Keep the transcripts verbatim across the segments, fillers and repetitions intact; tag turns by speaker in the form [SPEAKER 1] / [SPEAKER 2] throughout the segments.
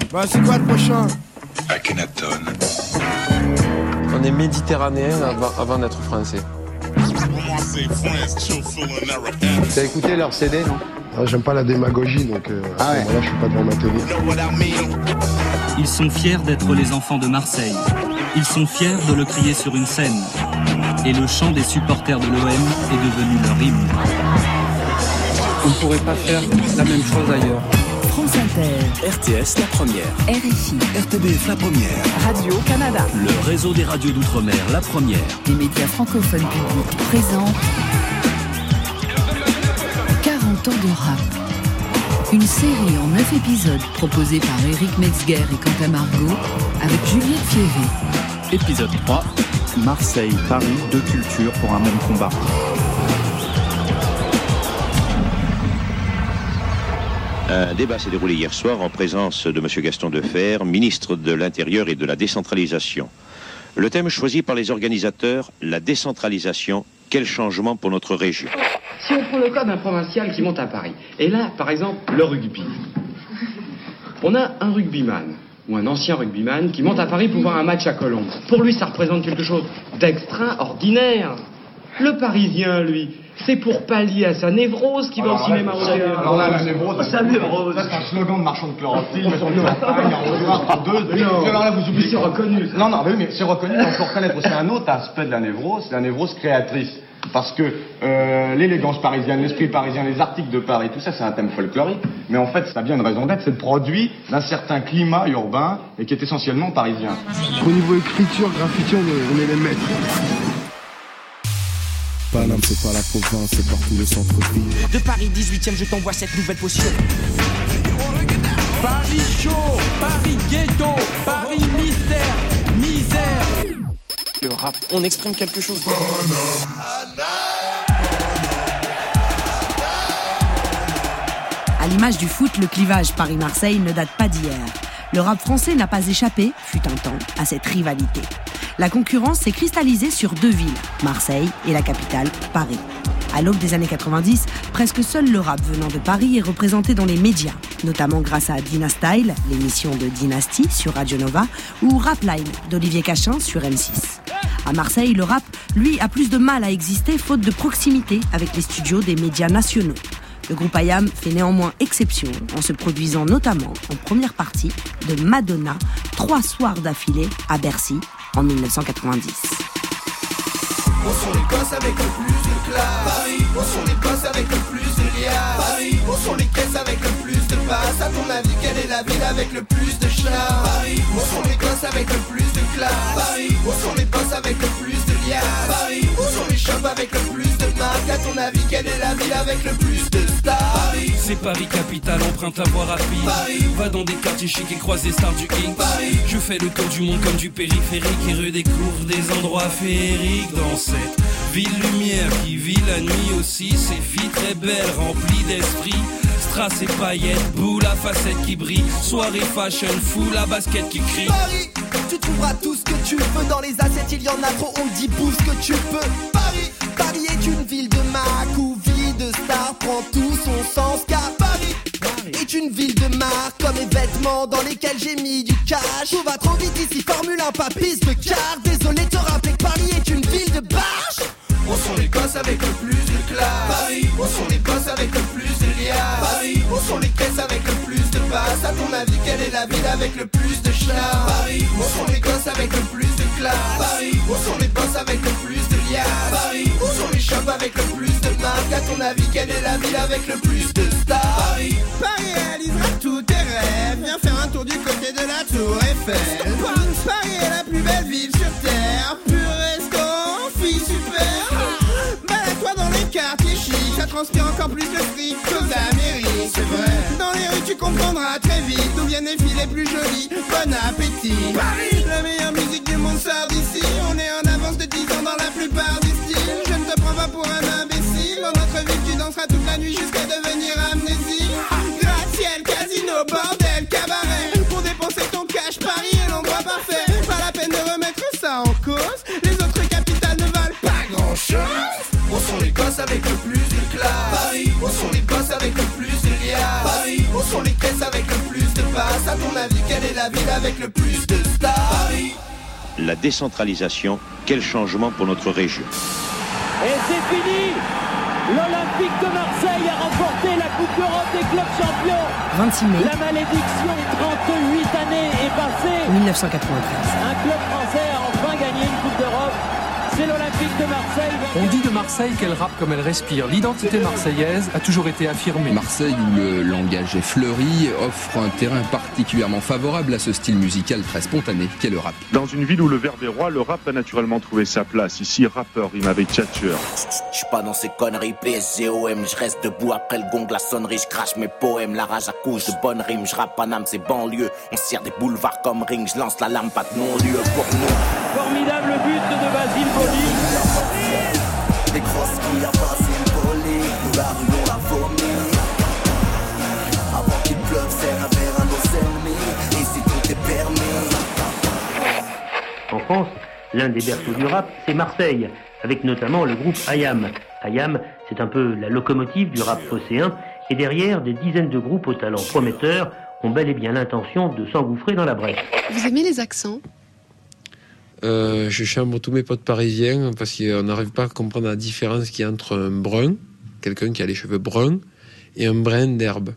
[SPEAKER 1] Bah, c'est quoi le prochain?
[SPEAKER 2] Akhenaton.
[SPEAKER 3] On est méditerranéen avant, avant d'être français.
[SPEAKER 4] T'as écouté leur C D, non?
[SPEAKER 1] Ah, j'aime pas la démagogie, donc euh,
[SPEAKER 4] ah ouais.
[SPEAKER 1] là, je suis pas devant ma télé.
[SPEAKER 5] Ils sont fiers d'être les enfants de Marseille. Ils sont fiers de le crier sur une scène. Et le chant des supporters de l'O M est devenu leur hymne.
[SPEAKER 6] On ne pourrait pas faire la même chose ailleurs.
[SPEAKER 7] France Inter.
[SPEAKER 8] R T S la première.
[SPEAKER 7] R F I.
[SPEAKER 8] R T B F la première.
[SPEAKER 7] Radio-Canada.
[SPEAKER 8] Le réseau des radios d'outre-mer la première.
[SPEAKER 7] Les médias francophones publics présentent quarante ans de rap. Une série en neuf épisodes proposée par Éric Metzger et Quentin Margot avec Juliette Fievé.
[SPEAKER 9] Épisode trois. Marseille, Paris, deux cultures pour un même combat.
[SPEAKER 10] Un débat s'est déroulé hier soir en présence de M. Gaston Defferre, ministre de l'Intérieur et de la décentralisation. Le thème choisi par les organisateurs, la décentralisation, quel changement pour notre région?
[SPEAKER 11] Si on prend le cas d'un provincial qui monte à Paris, et là, par exemple, le rugby. On a un rugbyman, ou un ancien rugbyman, qui monte à Paris pour voir un match à Colombes. Pour lui, ça représente quelque chose d'extraordinaire. Le Parisien, lui, c'est pour pallier à sa névrose qui va au cinéma au théâtre.
[SPEAKER 4] Alors là, la névrose,
[SPEAKER 11] sa névrose.
[SPEAKER 4] Ça, c'est un slogan de marchand de chlorophylle, mais sur une campagne, en revoir deux. Alors là, vous oubliez.
[SPEAKER 11] C'est reconnu.
[SPEAKER 4] Non, non, mais oui, mais c'est reconnu, mais on peut reconnaître aussi un autre aspect de la névrose, c'est la névrose créatrice. Parce que euh, l'élégance parisienne, l'esprit parisien, les articles de Paris, tout ça, c'est un thème folklorique. Mais en fait, ça a bien une raison d'être, c'est le produit d'un certain climat urbain et qui est essentiellement parisien.
[SPEAKER 1] Au niveau écriture, graffiti, on est, on est les maîtres.
[SPEAKER 12] Paname, c'est pas la province, c'est partout le centre-ville.
[SPEAKER 13] De Paris dix-huitième, je t'envoie cette nouvelle potion.
[SPEAKER 14] Paris chaud, Paris ghetto, Paris mystère, misère.
[SPEAKER 13] Le rap, on exprime quelque chose.
[SPEAKER 7] À l'image du foot, le clivage Paris-Marseille ne date pas d'hier. Le rap français n'a pas échappé, fut un temps, à cette rivalité. La concurrence s'est cristallisée sur deux villes, Marseille et la capitale, Paris. À l'aube des années quatre-vingt-dix, presque seul le rap venant de Paris est représenté dans les médias, notamment grâce à Dynastyle, l'émission de Dynasty sur Radio Nova, ou Rapline d'Olivier Cachin sur M six. À Marseille, le rap, lui, a plus de mal à exister faute de proximité avec les studios des médias nationaux. Le groupe I A M fait néanmoins exception en se produisant notamment en première partie de Madonna, trois soirs d'affilée à Bercy en dix-neuf cent quatre-vingt-dix.
[SPEAKER 15] Où sont les gosses avec le plus de classe? Paris. Où sont les gosses avec le plus de liasses? Paris. Où sont les caisses avec le plus de passes? À ton avis, quelle est la ville avec le plus de chars? Paris. Où sont les gosses avec le plus de classe? Paris. Où sont les boss avec le plus de liasses? Paris. Où sont les shops avec le plus de marques? À ton avis, quelle est la ville avec le plus de stars? Paris.
[SPEAKER 14] C'est Paris capitale, emprunte à voie rapide. Paris. Va dans des quartiers chics et croise des stars du King. Paris. Je fais le tour du monde comme du périphérique et redécouvre des endroits féeriques dans cette ville lumière qui vit la nuit aussi. Ces filles très belles, remplies d'esprit. Strass et paillettes, boule à facettes qui brille. Soirée fashion, fou, la basket qui crie.
[SPEAKER 15] Paris, tu trouveras tout ce que tu veux. Dans les assiettes, il y en a trop, on dit bouffe ce que tu peux. Paris, Paris est une ville de Mac où vie de star prend tout son sens. Car Paris est une ville de marque, comme les vêtements dans lesquels j'ai mis du cash. Tout va trop vite ici, Formule un, pas piste de car. Désolé de te rappeler que Paris est une ville de barge. Où sont les gosses avec le plus de classe? Paris. Où sont les boss avec le plus de liasses? Paris. Où sont les caisses avec le plus de passes? À ton avis, quelle est la ville avec le plus de chars? Paris. Où sont les gosses avec le plus de classe? Paris. Où sont les boss avec le plus de liasses? Paris. Où sont les shops avec le plus de marques? À ton avis, quelle est la ville avec le plus de stars? Paris.
[SPEAKER 16] Paris réalisera tous tes rêves. Viens faire un tour du côté de la Tour Eiffel. Paris est la plus belle ville sur terre. Pur restaurant, fille super. Balade-toi dans les quartiers chics, ça transpire encore plus le fric qu'aux Amériques. C'est vrai. Dans les rues tu comprendras très vite d'où viennent les filles les plus jolies. Bon appétit. Paris, la meilleure musique du monde sort d'ici. On est en avance de dix ans dans la plupart des styles. Je ne te prends pas pour un imbécile. Dans notre ville tu danseras toute la nuit jusqu'à devenir amnésique. Gratte-ciel, casino, bordel, cabaret. Pour dépenser ton cash, Paris est l'endroit parfait. Pas la peine de remettre ça en cause. Les autres capitales ne valent pas grand chose.
[SPEAKER 15] Où sont les gosses avec le plus de classe? Paris. Où sont les boss avec le plus de liasses? Paris. Où sont les caisses avec le plus de passes? Passe à ton avis, quelle est la ville avec le plus de stars? Paris.
[SPEAKER 10] La décentralisation, quel changement pour notre région?
[SPEAKER 2] Et c'est fini! L'Olympique de Marseille a remporté la Coupe d'Europe des clubs champions.
[SPEAKER 7] vingt-six mai.
[SPEAKER 2] La malédiction de trente-huit années est passée.
[SPEAKER 7] mille neuf cent quatre-vingt-treize.
[SPEAKER 2] Un club français a enfin gagné une Coupe d'Europe. C'est l'Olympique de Marseille.
[SPEAKER 6] On dit de Marseille qu'elle rappe comme elle respire. L'identité marseillaise a toujours été affirmée.
[SPEAKER 17] Marseille, où le langage est fleuri, offre un terrain particulièrement favorable à ce style musical très spontané qu'est le rap.
[SPEAKER 18] Dans une ville où le verbe est roi, le rap a naturellement trouvé sa place. Ici, rappeur rime avec tchatcheur.
[SPEAKER 19] J'suis pas dans ces conneries, P S G O M. J'reste debout après le gong, la sonnerie. J'crache mes poèmes, la rage accouche de bonnes rimes. J'rappe Paname, c'est banlieue. On se sert des boulevards comme ring. J'lance la lame, pas de non-lieu pour nous.
[SPEAKER 2] Formidable but de Basile Boli.
[SPEAKER 15] Des grosses qui a passé le volet, nous la rue on la vomi. Avant qu'il pleuve, serre un verre à nos ennemis. Et si tout est permis.
[SPEAKER 20] En France, l'un des berceaux du rap, c'est Marseille, avec notamment le groupe Ayam. Ayam, c'est un peu la locomotive du rap phocéen, et derrière, des dizaines de groupes aux talents prometteurs ont bel et bien l'intention de s'engouffrer dans la brèche.
[SPEAKER 21] Vous aimez les accents ?
[SPEAKER 3] Euh, je chambre tous mes potes parisiens parce qu'on n'arrive pas à comprendre la différence qu'il y a entre un brun, quelqu'un qui a les cheveux bruns, et un brin d'herbe.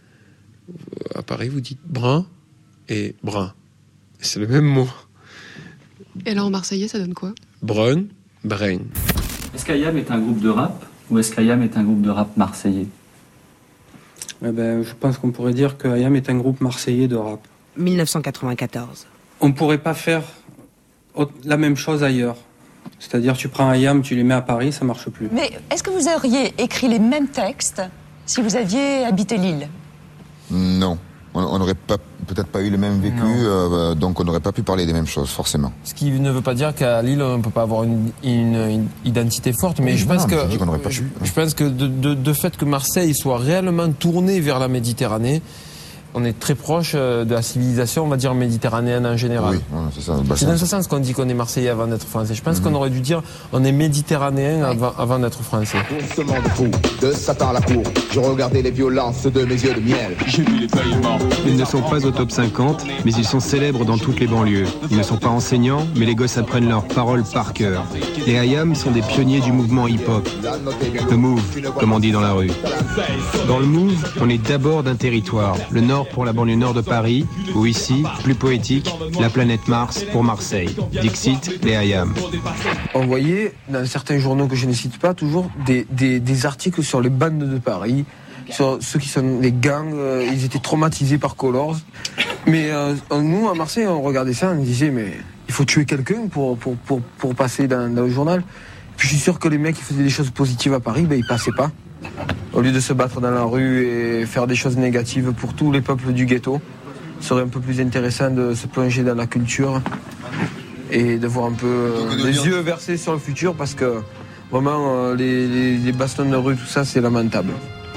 [SPEAKER 3] À Paris, vous dites brun et brun. C'est le même mot.
[SPEAKER 21] Et alors en marseillais, ça donne quoi ?
[SPEAKER 3] Brun, brin.
[SPEAKER 5] Est-ce qu'Ayam est un groupe de rap ou est-ce qu'Ayam est un groupe de rap marseillais ?
[SPEAKER 6] Eh ben, je pense qu'on pourrait dire que Ayam est un groupe marseillais de rap.
[SPEAKER 7] mille neuf cent quatre-vingt-quatorze.
[SPEAKER 6] On ne pourrait pas faire la même chose ailleurs. C'est-à-dire, tu prends Ayam, tu les mets à Paris, ça marche plus.
[SPEAKER 22] Mais est-ce que vous auriez écrit les mêmes textes si vous aviez habité Lille ?
[SPEAKER 23] Non. On n'aurait pas, peut-être pas eu le même vécu, euh, donc on n'aurait pas pu parler des mêmes choses, forcément.
[SPEAKER 3] Ce qui ne veut pas dire qu'à Lille, on ne peut pas avoir une, une, une identité forte, mais oui, je, non, pense que,
[SPEAKER 23] pas
[SPEAKER 3] je,
[SPEAKER 23] pu.
[SPEAKER 3] je pense que de, de, de fait que Marseille soit réellement tourné vers la Méditerranée, on est très proche de la civilisation, on va dire, méditerranéenne en général.
[SPEAKER 23] Oui, ouais, c'est ça.
[SPEAKER 3] C'est dans ce sens qu'on dit qu'on est Marseillais avant d'être Français. Je pense mmh. qu'on aurait dû dire on est méditerranéen avant, avant d'être Français.
[SPEAKER 24] Doucement de fou, de Satan à la cour, je regardais les violences de mes yeux de miel. J'ai vu les paiements.
[SPEAKER 25] Ils ne sont pas au top cinquante, mais ils sont célèbres dans toutes les banlieues. Ils ne sont pas enseignants, mais les gosses apprennent leurs paroles par cœur. Les Ayam sont des pionniers du mouvement hip-hop. Le move, comme on dit dans la rue. Dans le move, on est d'abord d'un territoire. Le nord pour la banlieue nord de Paris, ou ici, plus poétique, la planète Mars pour Marseille. Dixit, les Ayam.
[SPEAKER 26] On voyait, dans certains journaux que je ne cite pas, toujours des, des, des articles sur les bandes de Paris, sur ceux qui sont les gangs, euh, ils étaient traumatisés par Colors. Mais euh, nous, à Marseille, on regardait ça, on disait, mais il faut tuer quelqu'un pour, pour, pour, pour passer dans, dans le journal. Puis je suis sûr que les mecs qui faisaient des choses positives à Paris, ben, ils passaient pas. Au lieu de se battre dans la rue et faire des choses négatives pour tous les peuples du ghetto, ce serait un peu plus intéressant de se plonger dans la culture et de voir un peu euh, les yeux versés sur le futur, parce que vraiment euh, les, les, les bastons de rue, tout ça, c'est lamentable.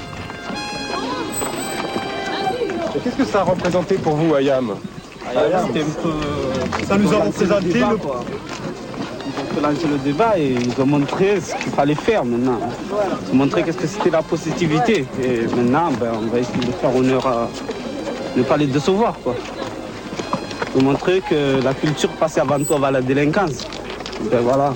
[SPEAKER 27] Qu'est-ce que ça a représenté pour vous, Ayam ? Ayam, c'était un peu... Ça nous a représenté le...
[SPEAKER 28] Ils ont lancé le débat et ils ont montré ce qu'il fallait faire maintenant. Ils ont montré qu'est-ce que c'était la positivité. Et maintenant, ben, on va essayer de faire honneur à ne pas les décevoir, quoi. Ils ont montré que la culture passait avant tout avant la délinquance. Ben voilà.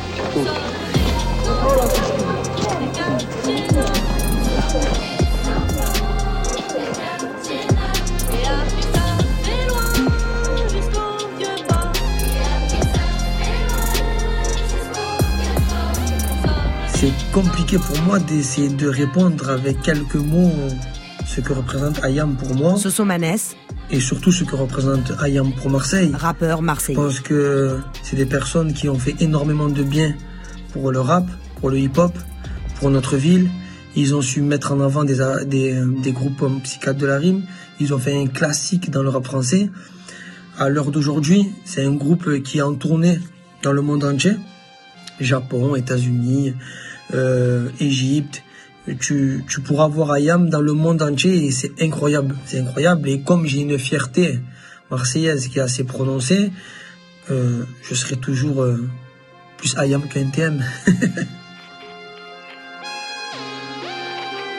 [SPEAKER 29] C'est compliqué pour moi d'essayer de répondre avec quelques mots ce que représente Ayam pour moi.
[SPEAKER 7] Soso Manès.
[SPEAKER 29] Et surtout ce que représente Ayam pour Marseille.
[SPEAKER 7] Rappeur marseillais.
[SPEAKER 29] Je pense que c'est des personnes qui ont fait énormément de bien pour le rap, pour le hip-hop, pour notre ville. Ils ont su mettre en avant des, des, des groupes comme Psychiatre de la Rime. Ils ont fait un classique dans le rap français. À l'heure d'aujourd'hui, c'est un groupe qui est en tournée dans le monde entier. Japon, États-Unis, euh, Égypte. Tu, tu pourras voir Ayam dans le monde entier et c'est incroyable. C'est incroyable. Et comme j'ai une fierté marseillaise qui est assez prononcée, euh, je serai toujours euh, plus Ayam qu'un T M.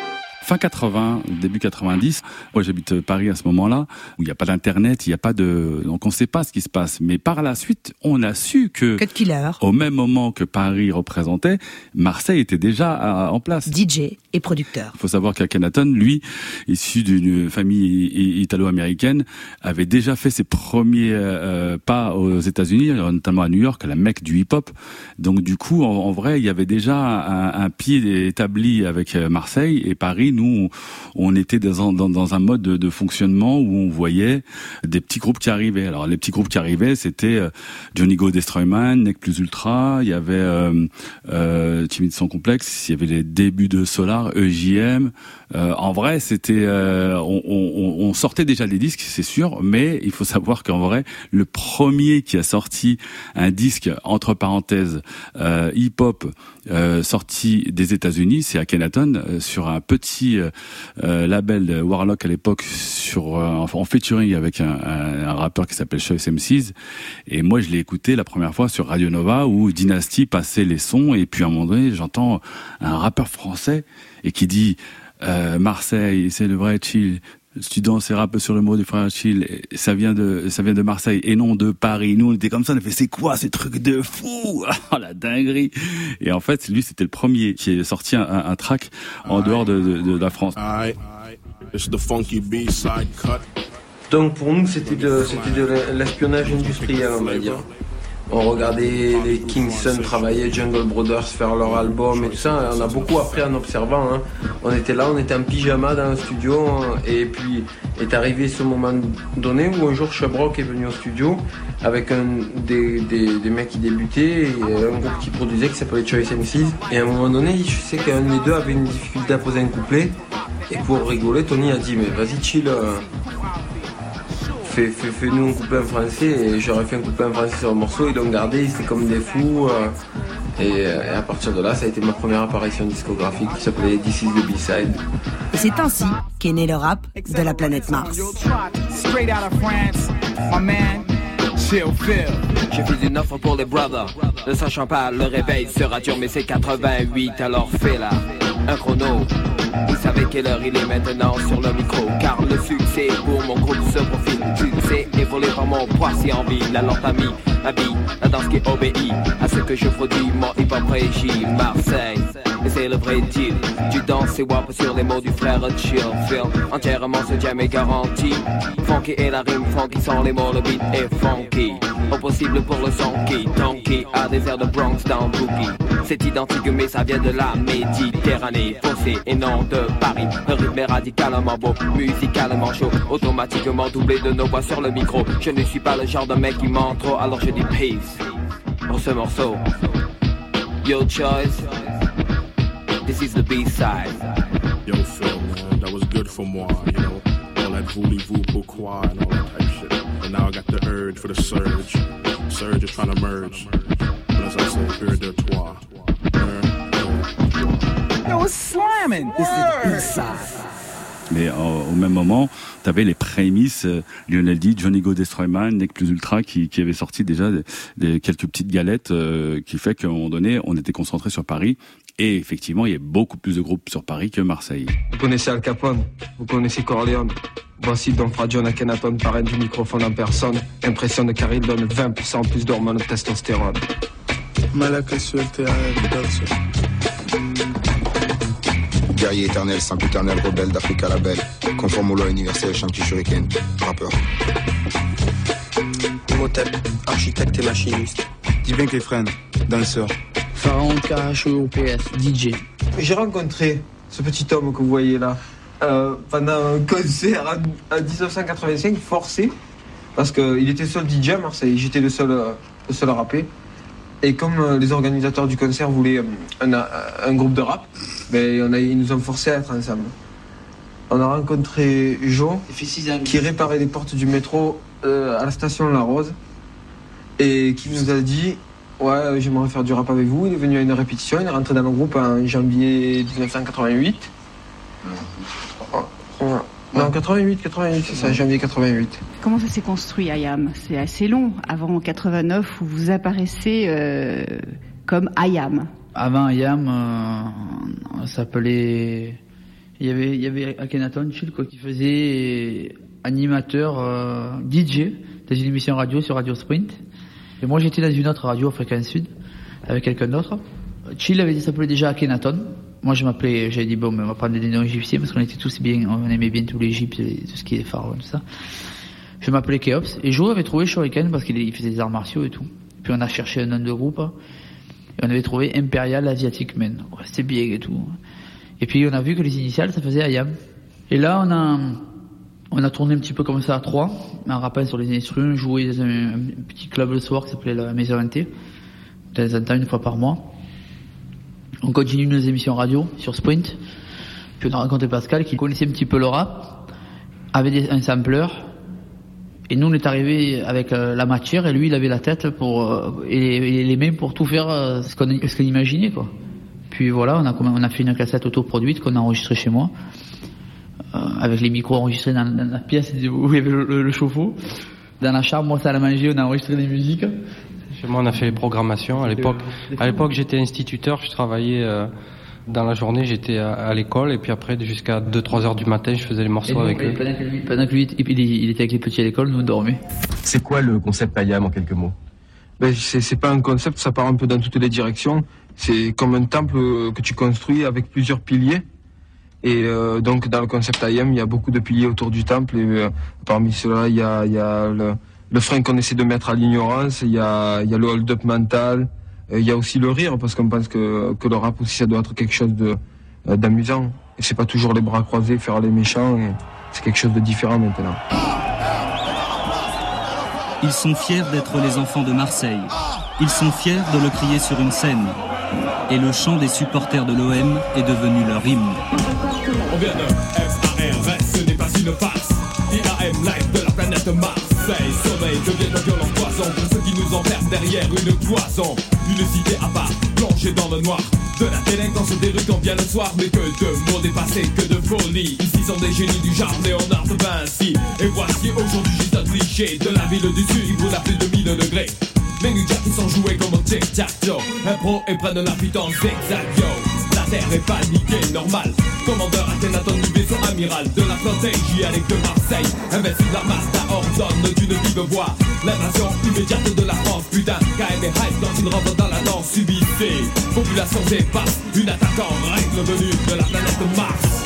[SPEAKER 1] Fin quatre-vingts, début quatre-vingt-dix, moi j'habite Paris à ce moment-là, où il n'y a pas d'internet, il n'y a pas de... donc on ne sait pas ce qui se passe. Mais par la suite, on a su que,
[SPEAKER 7] Cut Killer,
[SPEAKER 1] au même moment que Paris représentait, Marseille était déjà en place.
[SPEAKER 7] D J et producteur.
[SPEAKER 1] Il faut savoir qu'Akhenaton, lui, issu d'une famille italo-américaine, avait déjà fait ses premiers euh, pas aux États-Unis, notamment à New York, la Mecque du hip-hop. Donc du coup, en, en vrai, il y avait déjà un, un pied établi avec Marseille et Paris. Nous, on, on était dans un, dans, dans un mode de, de fonctionnement où on voyait des petits groupes qui arrivaient. Alors les petits groupes qui arrivaient, c'était Johnny Go Destroyman, Nec Plus Ultra, il y avait euh, euh, Timide Sans Complexe, il y avait les débuts de Solar, E J M. Euh, en vrai, c'était, euh, on, on, on sortait déjà des disques, c'est sûr, mais il faut savoir qu'en vrai, le premier qui a sorti un disque entre parenthèses euh, hip-hop euh, sorti des États-Unis, c'est Akhenaton euh, sur un petit euh, euh, label de Warlock à l'époque, sur euh, en featuring avec un, un, un rappeur qui s'appelle Choice M Cs. Et moi, je l'ai écouté la première fois sur Radio Nova où Dynasty passait les sons, et puis à un moment donné, j'entends un rappeur français et qui dit euh, Marseille, c'est le vrai chill. Tu danses et rappes sur le mot du frère chill, ça vient de, ça vient de Marseille et non de Paris. Nous, on était comme ça, on a fait, c'est quoi ces trucs de fou? Oh, la dinguerie. Et en fait, lui, c'était le premier qui est sorti un, un track en dehors de, de, de la France.
[SPEAKER 26] Donc pour nous, c'était de, c'était de l'espionnage industriel, on va dire. On regardait les Kingston travailler, Jungle Brothers faire leur album et tout ça. On a beaucoup appris en observant. Hein. On était là, on était en pyjama dans le studio. Et puis est arrivé ce moment donné où un jour Shabrock est venu au studio avec un, des, des, des mecs qui débutaient et un groupe qui produisait qui s'appelait Choice M Cs. Et à un moment donné, je sais qu'un des deux avait une difficulté à poser un couplet. Et pour rigoler, Tony a dit mais vas-y chill. Euh, Fais, fais, fais-nous un couplet en français, et j'aurais fait un couplet en français sur le morceau, ils l'ont gardé, ils étaient comme des fous. Euh, et, et à partir de là, ça a été ma première apparition discographique qui s'appelait This is the B-Side.
[SPEAKER 7] Et c'est ainsi qu'est né le rap de la planète Mars.
[SPEAKER 4] J'ai fait une offre pour les brothers, ne sachant pas le réveil sera dur, mais c'est quatre-vingt-huit, alors fais-la, un chrono. Vous savez quelle heure il est maintenant sur le micro, car le succès pour mon groupe se profile. Succès est volé par mon poids si envie, la lampe à mi, la vie, la danse qui obéit à ce que je produis, mon hip-hop régit Marseille. Et c'est le vrai deal, tu danses et wap sur les mots du frère chill, feel, entièrement ce jam est garanti. Funky et la rime, funky sont les mots, le beat est funky. Au possible pour le son qui, donkey, à des airs de Bronx dans Boogie. C'est identique mais ça vient de la Méditerranée, foncé et non de Paris. Le rythme est radicalement beau, musicalement chaud, automatiquement doublé de nos voix sur le micro. Je ne suis pas le genre de mec qui ment trop, alors je dis peace pour ce morceau. Your choice. This is the B-side.
[SPEAKER 8] Yo, Phil, man, that was good for moi, you know, all that voulez-vous, pourquoi, and all that type shit. And now I got the urge for the surge. Surge is trying to merge. But as I say, heard de toi.
[SPEAKER 4] Yo, it's slamming. This is the B-side.
[SPEAKER 1] Mais au même moment, tu avais les prémices, euh, Lionel D, Johnny Go Destroyman, Nec Plus Ultra, qui, qui avaient sorti déjà des, des, quelques petites galettes, euh, qui fait qu'à un moment donné, on était concentré sur Paris. Et effectivement, il y a beaucoup plus de groupes sur Paris que Marseille.
[SPEAKER 26] Vous connaissez Al Capone, vous connaissez Corleone. Voici Don Fra John Akhenaton, parrain du microphone en personne. Impressionne car il donne vingt pour cent plus d'hormones de testostérone.
[SPEAKER 9] Malaka suelte
[SPEAKER 23] Guerrier éternel, simple éternel, rebelle d'Africa la belle. Conforme aux lois universelles, Shanky Shuriken, rappeur.
[SPEAKER 9] Imhotep, architecte et machiniste. Dis bien que les frères, danseur.
[SPEAKER 11] Pharaon, Karacho, O P S, D J.
[SPEAKER 26] J'ai rencontré ce petit homme que vous voyez là euh, pendant un concert en, en dix-neuf cent quatre-vingt-cinq, forcé, parce qu'il était seul D J à Marseille, j'étais le seul, euh, le seul à rapper. Et comme euh, les organisateurs du concert voulaient euh, un, un groupe de rap, ben, on a, ils nous ont forcés à être ensemble. On a rencontré Joe, qui réparait les portes du métro euh, à la station La Rose, et qui nous a dit « Ouais, j'aimerais faire du rap avec vous ». Il est venu à une répétition, il est rentré dans le groupe en janvier dix-neuf cent quatre-vingt-huit. Non, quatre-vingt-huit, quatre-vingt-huit, c'est ça, janvier quatre-vingt-huit.
[SPEAKER 12] Comment ça s'est construit, Ayam? C'est assez long, avant quatre-vingt-neuf, où vous apparaissez euh, comme Ayam.
[SPEAKER 11] Avant Ayam, euh, on s'appelait
[SPEAKER 2] Il y avait, il y avait Akhenaton, Chill, quoi, qui faisait animateur euh, D J dans une émission radio sur Radio Sprint. Et moi, j'étais dans une autre radio, Fréquence Sud, avec quelqu'un d'autre. Chill avait s'appelait déjà Akhenaton. Moi, je m'appelais, j'avais dit, bon, mais on va prendre des noms égyptiens parce qu'on était tous bien, on aimait bien tout l'Égypte, tout ce qui est pharaon, tout ça. Je m'appelais Keops. Et Joe avait trouvé Shuriken parce qu'il faisait des arts martiaux et tout. Puis on a cherché un nom de groupe. Et on avait trouvé Imperial Asiatic Men. Ouais, c'était bien et tout. Et puis on a vu que les initiales, ça faisait Ayam. Et là, on a, on a tourné un petit peu comme ça à trois, en rappel sur les instruments, joué dans un, un petit club le soir qui s'appelait la Maison Hantée. De temps en temps, une fois par mois. On continue nos émissions radio sur Sprint. Puis on a rencontré Pascal qui connaissait un petit peu le rap, avait des, un sampler. Et nous, on est arrivé avec euh, la matière et lui, il avait la tête pour euh, et, et les mains pour tout faire euh, ce qu'on ce qu'on imaginait, quoi. Puis voilà, on a on a fait une cassette autoproduite qu'on a enregistrée chez moi, euh, avec les micros enregistrés dans, dans la pièce où il y avait le, le, le chauffe-eau. Dans la chambre, moi, salle à manger, on a enregistré des musiques.
[SPEAKER 6] Chez moi, on a fait les programmations. À l'époque, à l'époque, j'étais instituteur, je travaillais. Euh... Dans la journée, j'étais à, à l'école et puis après, jusqu'à deux trois heures du matin, je faisais les morceaux nous, avec eux.
[SPEAKER 2] Pendant que lui, pendant que lui il, il était avec les petits à l'école, nous on dormait.
[SPEAKER 25] C'est quoi le concept Ayam en quelques mots?
[SPEAKER 26] Ben, c'est, c'est pas un concept, ça part un peu dans toutes les directions. C'est comme un temple que tu construis avec plusieurs piliers. Et euh, donc dans le concept Ayam, il y a beaucoup de piliers autour du temple. Et euh, parmi ceux-là, il y a, il y a le, le frein qu'on essaie de mettre à l'ignorance, il y a, il y a le hold-up mental. Il y a aussi le rire, parce qu'on pense que, que le rap aussi, ça doit être quelque chose de, euh, d'amusant. Et c'est pas toujours les bras croisés, faire les méchants, et c'est quelque chose de différent maintenant.
[SPEAKER 5] Ils sont fiers d'être les enfants de Marseille. Ils sont fiers de le crier sur une scène. Et le chant des supporters de l'O M est devenu leur hymne.
[SPEAKER 10] On vient de F A R S, ce n'est pas une farce. I A M live de la planète Marseille. Sommeil devient un violent poison pour ceux qui nous enferment derrière une cloison. Une cité à part, plongée dans le noir. De la délinquance des rues quand vient le soir. Mais que de mots dépassés, que de folie. Ici sont des génies du genre Léonard de Vinci. Et voici aujourd'hui juste un cliché de la ville du sud, il brûle à plus de mille degrés. Les New Jack qui sont joués comme au tic-tac-toe. Impro et prennent la putain zigzag yo. La terre est paniquée, normal. Commandeur Akhenaton du vaisseau amiral de la stratégie avec de Marseille. Imbécile l'armada ordonne d'une vive voix l'invasion immédiate de la France. Putain, K M et hype quand il rentre dans la danse subissée. Population dépasse, une attaque en règle venue de la planète Mars.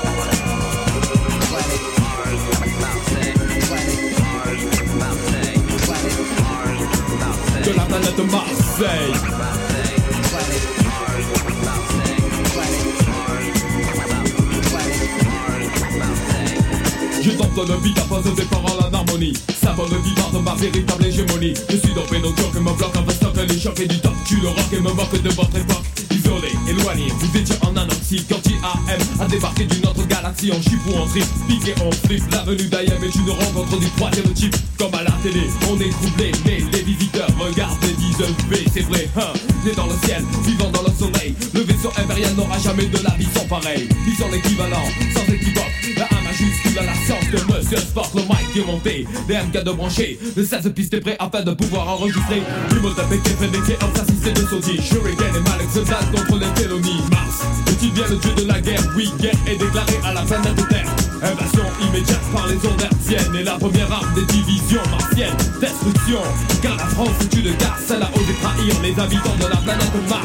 [SPEAKER 10] De la planète Marseille. Je tente le beat à poser des paroles en harmonie. Ça va le vivant de ma véritable hégémonie. Je suis dans Pénotio que me bloque un peu stock. Les chocs et du top, tu le rock et me moque de votre époque. Isolé, éloigné, vous étiez en anoxie. Quand I A M a débarqué d'une autre galaxie. En chip ou en trip, piqué on flip. L'avenue d'Ayam est une rencontre du troisième type. Comme à la télé, on est troublé. Mais les visiteurs regardent et disent B, c'est vrai, hein. Né dans le ciel, vivant dans le soleil. Le vaisseau impérial n'aura jamais de la vie sans pareil. Ils sont l'équivalent, sans équivoque. La A majuscule à la science de Monsieur Sport, le mic est monté. Des M K de brancher, le seize pistes est prêt afin de pouvoir enregistrer. Imhotep et Kefren et Kéops assistés de Saudi. Shuriken et Malek se battent contre les Télonies. Mars, est-il bien le dieu de la guerre? Oui, guerre est déclarée à la planète Terre. Invasion immédiate par les ondes hertziennes. Et la première arme des divisions martiennes, destruction. Car la France est une garce, elle a osé trahir les habitants de la planète Mars.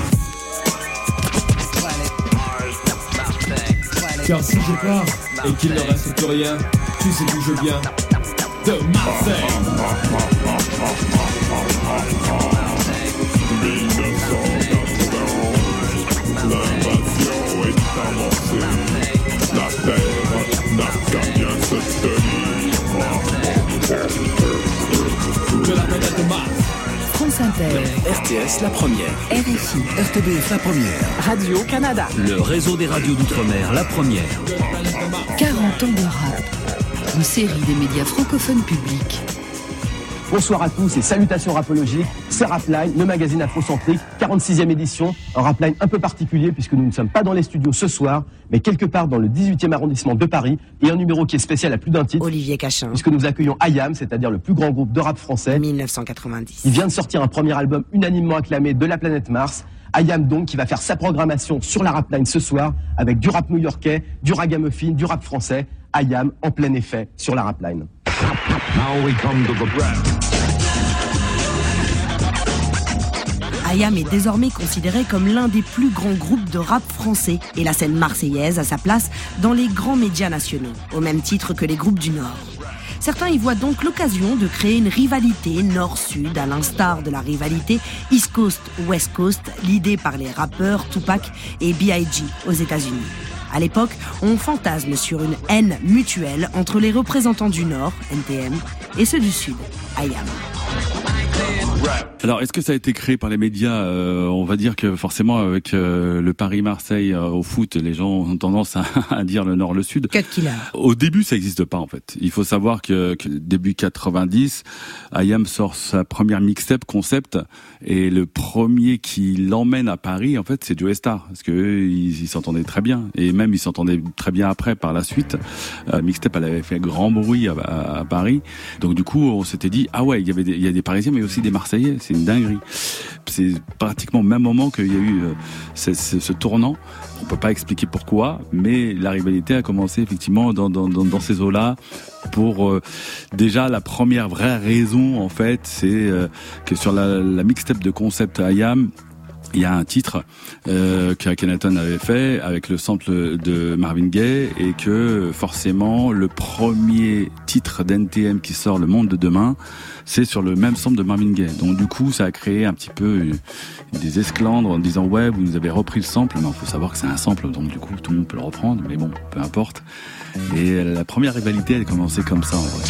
[SPEAKER 10] Car si je pars et qu'il ne reste plus rien, tu sais d'où je viens, de Marseille.
[SPEAKER 8] L'invasion est avancée, la terre n'a qu'à bien se tenir.
[SPEAKER 10] De la planète Mars.
[SPEAKER 13] France Inter.
[SPEAKER 14] R T S la première.
[SPEAKER 13] R F I.
[SPEAKER 14] R T B F la première.
[SPEAKER 13] Radio-Canada.
[SPEAKER 14] Le réseau des radios d'outre-mer la première.
[SPEAKER 13] quarante ans de rap. Une série des médias francophones publics.
[SPEAKER 15] Bonsoir à tous et salutations rapologiques, c'est Rapline, le magazine afrocentrique, quarante-sixième édition, un Rapline un peu particulier puisque nous ne sommes pas dans les studios ce soir, mais quelque part dans le dix-huitième arrondissement de Paris, et un numéro qui est spécial à plus d'un titre.
[SPEAKER 7] Olivier Cachin.
[SPEAKER 15] Puisque nous accueillons Ayam, c'est-à-dire le plus grand groupe de rap français.
[SPEAKER 7] mille neuf cent quatre-vingt-dix.
[SPEAKER 15] Il vient de sortir un premier album unanimement acclamé de la planète Mars. Ayam donc qui va faire sa programmation sur la Rapline ce soir avec du rap new-yorkais, du ragamuffin, du rap français. Ayam en plein effet sur la Rapline.
[SPEAKER 14] Now we come to the rap.
[SPEAKER 7] Ayam est désormais considéré comme l'un des plus grands groupes de rap français et la scène marseillaise a sa place dans les grands médias nationaux, au même titre que les groupes du Nord. Certains y voient donc l'occasion de créer une rivalité nord-sud, à l'instar de la rivalité East Coast-West Coast, l'idée par les rappeurs Tupac et B I G aux États-Unis. À l'époque, on fantasme sur une haine mutuelle entre les représentants du Nord, N T M, et ceux du Sud, Ayam.
[SPEAKER 1] Alors, est-ce que ça a été créé par les médias? euh, On va dire que forcément, avec euh, le Paris-Marseille euh, au foot, les gens ont tendance à, à dire le Nord, le Sud.
[SPEAKER 7] Cut killer.
[SPEAKER 1] Au début, ça n'existe pas en fait. Il faut savoir que, que début quatre-vingt-dix, Ayam sort sa première mixtape concept et le premier qui l'emmène à Paris, en fait, c'est Joe Star, parce que eux, ils ils s'entendaient très bien et même ils s'entendaient très bien après par la suite. Euh, mixtape, elle avait fait grand bruit à, à, à Paris, donc du coup, on s'était dit ah ouais, il y avait des, il y a des Parisiens, mais aussi des Marseillais. C'est une dinguerie. C'est pratiquement au même moment qu'il y a eu euh, ce, ce, ce tournant. On peut pas expliquer pourquoi, mais la rivalité a commencé effectivement dans, dans, dans, dans ces eaux-là. Pour euh, déjà la première vraie raison en fait, c'est euh, que sur la, la mixtape de concept Ayam, il y a un titre euh, qu'Akhenaton avait fait avec le sample de Marvin Gaye et que forcément le premier titre d'N T M qui sort, Le Monde de Demain, c'est sur le même sample de Marvin Gaye. Donc du coup ça a créé un petit peu des esclandres en disant ouais vous nous avez repris le sample, mais il faut savoir que c'est un sample donc du coup tout le monde peut le reprendre, mais bon peu importe. Et la première rivalité elle a commencé comme ça en vrai.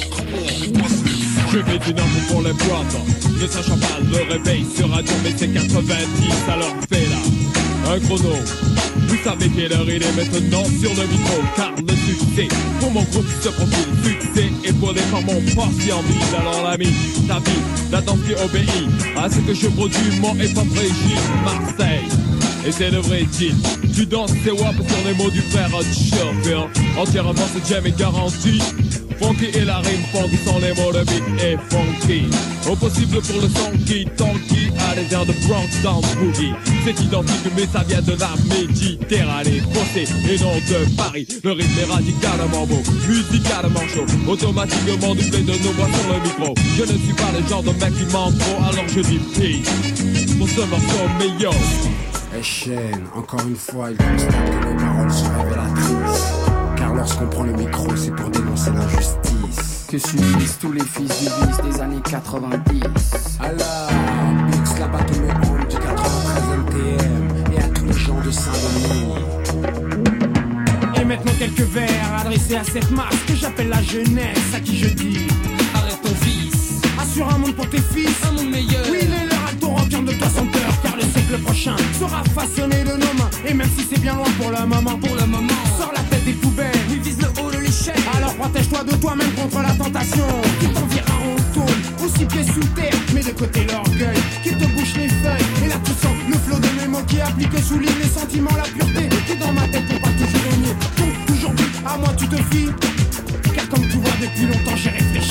[SPEAKER 10] Je vais d'une arme pour les boîtes, ne sachant pas le réveil sur radio, mais c'est quatre-vingt-dix, alors fais là un chrono. Vous savez quelle heure il est maintenant sur le micro, car le succès pour mon groupe se profile. Succès épaulé par mon poste qui en vise. Alors l'ami, ta vie, la danse qui obéit à ce que je produis, mon hip-hop régime Marseille. Et c'est le vrai deal. Tu danses tes wap sur les mots du frère Churchill. Entièrement ce jam est garanti. Funky et la rime funky sont les mots, le beat est funky. Au possible pour le son qui tanky à les airs de Bronx dans Boogie. C'est identique mais ça vient de la Méditerranée. Fossé et non de Paris. Le rythme est radicalement beau, musicalement chaud. Automatiquement doublé de nos voix sur le micro. Je ne suis pas le genre de mec qui ment trop, alors je dis peace pour ce morceau meilleur.
[SPEAKER 3] Et chaîne, encore une fois, il constate que nos paroles sont révélatrices. Car lorsqu'on prend le micro, c'est pour dénoncer l'injustice.
[SPEAKER 11] Que subissent tous les fils du vice des années quatre-vingt-dix.
[SPEAKER 3] Alors, Bix là-bas tous mes hommes du quatre-vingt-treize N T M et à tous les gens de Saint-Denis.
[SPEAKER 16] Et maintenant quelques vers adressés à cette masse que j'appelle la jeunesse, à qui je dis arrête ton vice, assure un monde pour tes fils, un monde meilleur. Oui, les leurs à ton requin de toi sans peur, car le siècle prochain sera façonné de nos mains. Et même si c'est bien loin pour le moment, pour le moment, sors la tête des poubelles, oui, vise le haut de l'échelle. Alors protège-toi de toi-même contre la tentation qui t'enverra en tôle, aussi pieds sous terre, mais de côté l'orgueil qui te bouche les feuilles. Et là tu sens le flot de mes mots qui applique sous l'île les sentiments, la pureté qui dans ma tête pour pas toujours régner. Donc aujourd'hui à moi tu te fies, car comme tu vois depuis longtemps j'ai réfléchi.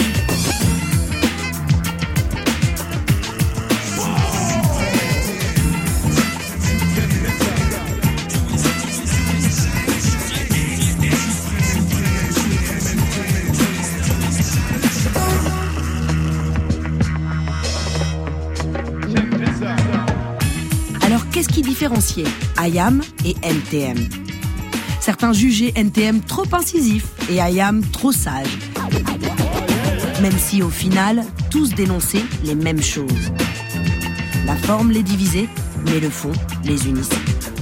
[SPEAKER 7] Qu'est-ce qui différenciait Ayam et N T M? Certains jugeaient N T M trop incisif et Ayam trop sage. Même si au final, tous dénonçaient les mêmes choses. La forme les divisait, mais le fond les unissait.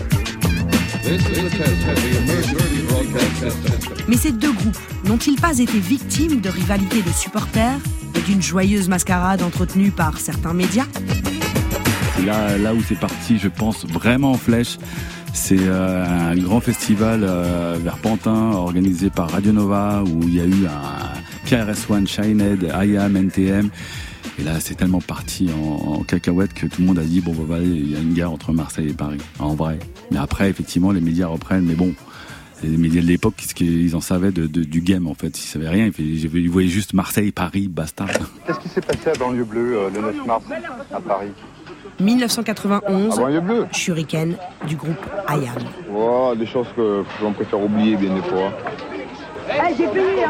[SPEAKER 7] Mais ces deux groupes n'ont-ils pas été victimes de rivalités de supporters et d'une joyeuse mascarade entretenue par certains médias?
[SPEAKER 1] Là, là où c'est parti, je pense vraiment en flèche, c'est euh, un grand festival euh, vers Pantin organisé par Radio Nova où il y a eu un K R S One, Shinehead, Ayam, N T M. Et là, c'est tellement parti en, en cacahuète que tout le monde a dit bon, bah, il y a une guerre entre Marseille et Paris, en vrai. Mais après, effectivement, les médias reprennent. Mais bon, les médias de l'époque, qu'est-ce qu'ils en savaient de, de, du game en fait? Ils savaient rien. Ils, ils voyaient juste Marseille, Paris, basta.
[SPEAKER 27] Qu'est-ce qui s'est passé à Banlieue Bleue euh, le neuf mars à Paris?
[SPEAKER 7] dix-neuf cent quatre-vingt-onze,
[SPEAKER 17] ah bon,
[SPEAKER 7] Shuriken du groupe I A M.
[SPEAKER 17] Oh, des choses que l'on préfère oublier bien des fois.
[SPEAKER 18] Eh, hey, j'ai payé, hein.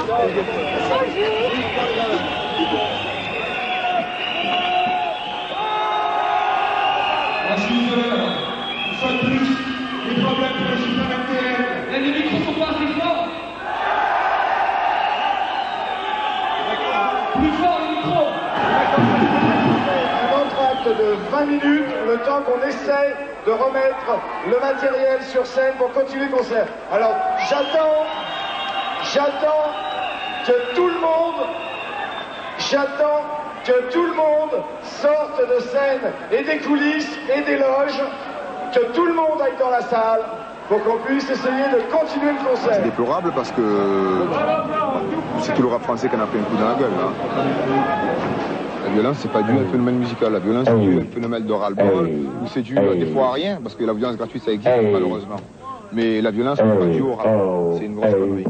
[SPEAKER 10] Une fois de plus, les problèmes pour le super R T L. Les micros sont pas assez forts. Plus fort les micros.
[SPEAKER 19] Un entracte de vingt minutes, le temps qu'on essaye de remettre le matériel sur scène pour continuer le concert. Alors, j'attends, j'attends que tout le monde, j'attends que tout le monde sorte de scène et des coulisses et des loges, que tout le monde aille dans la salle pour qu'on puisse essayer de continuer le concert.
[SPEAKER 17] C'est déplorable parce que c'est tout le rap français qui en a pris un coup dans la gueule. Là. La violence, c'est pas dû à un phénomène musical. La violence, c'est dû à un phénomène de ras-le-bol, ou c'est dû des fois à rien, parce que la violence gratuite, ça existe malheureusement. Mais la violence, c'est pas dû au rap. C'est une grosse connerie.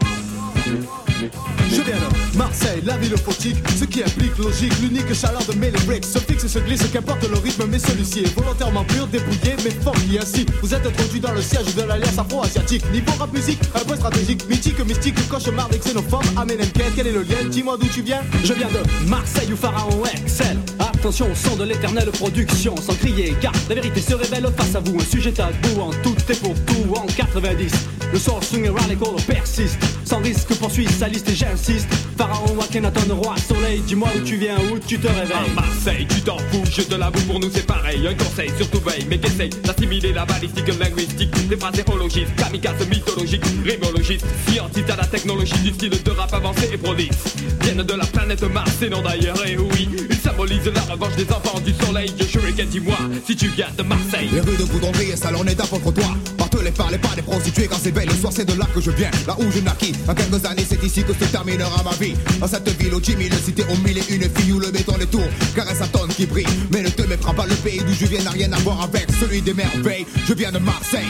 [SPEAKER 20] Je viens de Marseille, la ville photique, ce qui implique logique, l'unique chaleur de mes lyrics se fixe et se glisse, qu'importe le rythme, mais celui-ci est volontairement pur, débrouillé, mais funky ainsi. Vous êtes introduit dans le siège de l'alliance afro-asiatique. Niveau rap musique, un point stratégique, mythique, mystique, cauchemar des xénophobes. Amen Mken, quel est le lien? Dis-moi d'où tu viens. Je viens de Marseille où Pharaon excelle. Attention au son de l'éternelle production, sans crier, car la vérité se révèle face à vous. Un sujet tabou en tout et pour tout en quatre-vingt-dix. Le soul swing et radical persiste, sans risque poursuit sa liste et j'insiste. Pharaon, Akhenaton, roi soleil, dis-moi où tu viens, où tu te réveilles.
[SPEAKER 10] À Marseille, tu t'en fous, je te l'avoue, pour nous c'est pareil. Un conseil, surtout veille, mais qu'essaye d'assimiler la balistique linguistique. Des phrases érologistes, kamikazes mythologiques, rimologistes, scientistes à la technologie du style de rap avancé et prolixe. Viennent de la planète Mars et non d'ailleurs, et oui, ils symbolisent la revanche des enfants du soleil. Je Shuriken, dis-moi si tu viens de Marseille.
[SPEAKER 21] Les rues de Goudronnerie et salon n'est contre toi. Partelez par les pas des prostituées quand c'est belle. Le soir c'est de là que je viens, là où je naquis. En quelques années c'est ici que se terminera ma vie. Dans cette ville aux dix mille cités, aux mille et une filles où le béton les tours caresse sa tonne qui brille. Mais ne te méprends pas, le pays d'où je viens n'a rien à voir avec celui des merveilles. Je viens de Marseille.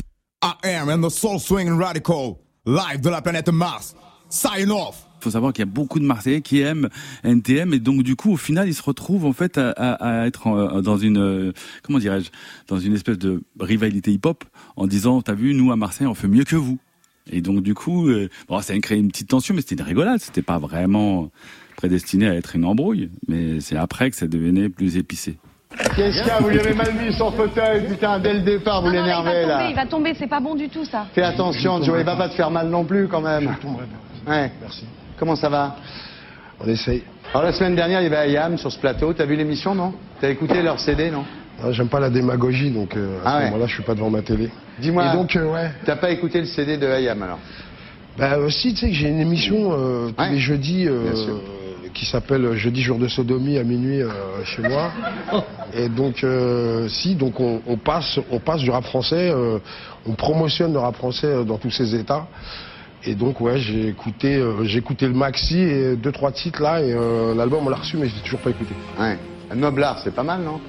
[SPEAKER 21] I am and the soul swing radical, live de la planète Mars. Sign off.
[SPEAKER 1] Il faut savoir qu'il y a beaucoup de Marseillais qui aiment N T M et donc du coup au final ils se retrouvent en fait à, à, à être en, dans une comment dirais-je dans une espèce de rivalité hip-hop en disant t'as vu nous à Marseille on fait mieux que vous. Et donc du coup, euh, bon, ça a créé une petite tension, mais c'était une rigolade. C'était pas vraiment prédestiné à être une embrouille, mais c'est après que ça devenait plus épicé.
[SPEAKER 19] Qu'est-ce qu'il y a? Vous lui avez mal mis son fauteuil, putain, dès le départ, vous l'énervez là.
[SPEAKER 22] Il va tomber, c'est pas bon du tout ça.
[SPEAKER 19] Fais attention, tu vois, il va pas te faire mal non plus quand même.
[SPEAKER 18] Je tomberai pas.
[SPEAKER 19] Ouais.
[SPEAKER 18] Merci.
[SPEAKER 19] Comment ça va?
[SPEAKER 18] On essaye.
[SPEAKER 19] Alors la semaine dernière, il y avait I A M sur ce plateau. T'as vu l'émission, non? T'as écouté leur C D, non?
[SPEAKER 18] Ah, j'aime pas la démagogie, donc euh, à
[SPEAKER 19] ah
[SPEAKER 18] ce
[SPEAKER 19] ouais.
[SPEAKER 18] moment-là, je suis pas devant ma télé.
[SPEAKER 19] Dis-moi,
[SPEAKER 18] et donc, euh, ouais.
[SPEAKER 19] T'as pas écouté le C D de I A M alors?
[SPEAKER 18] Bah aussi, tu sais que j'ai une émission euh, tous
[SPEAKER 19] ouais.
[SPEAKER 18] les jeudis euh, qui s'appelle Jeudi jour de sodomie à minuit euh, chez moi. Et donc, euh, si, donc on, on passe, on passe du rap français, euh, on promotionne le rap français dans tous ses états. Et donc, ouais, j'ai écouté, euh, j'ai écouté le maxi et deux trois titres là, et euh, l'album on l'a reçu, mais je l'ai toujours pas écouté.
[SPEAKER 19] Ouais. Noblard, c'est pas mal, non?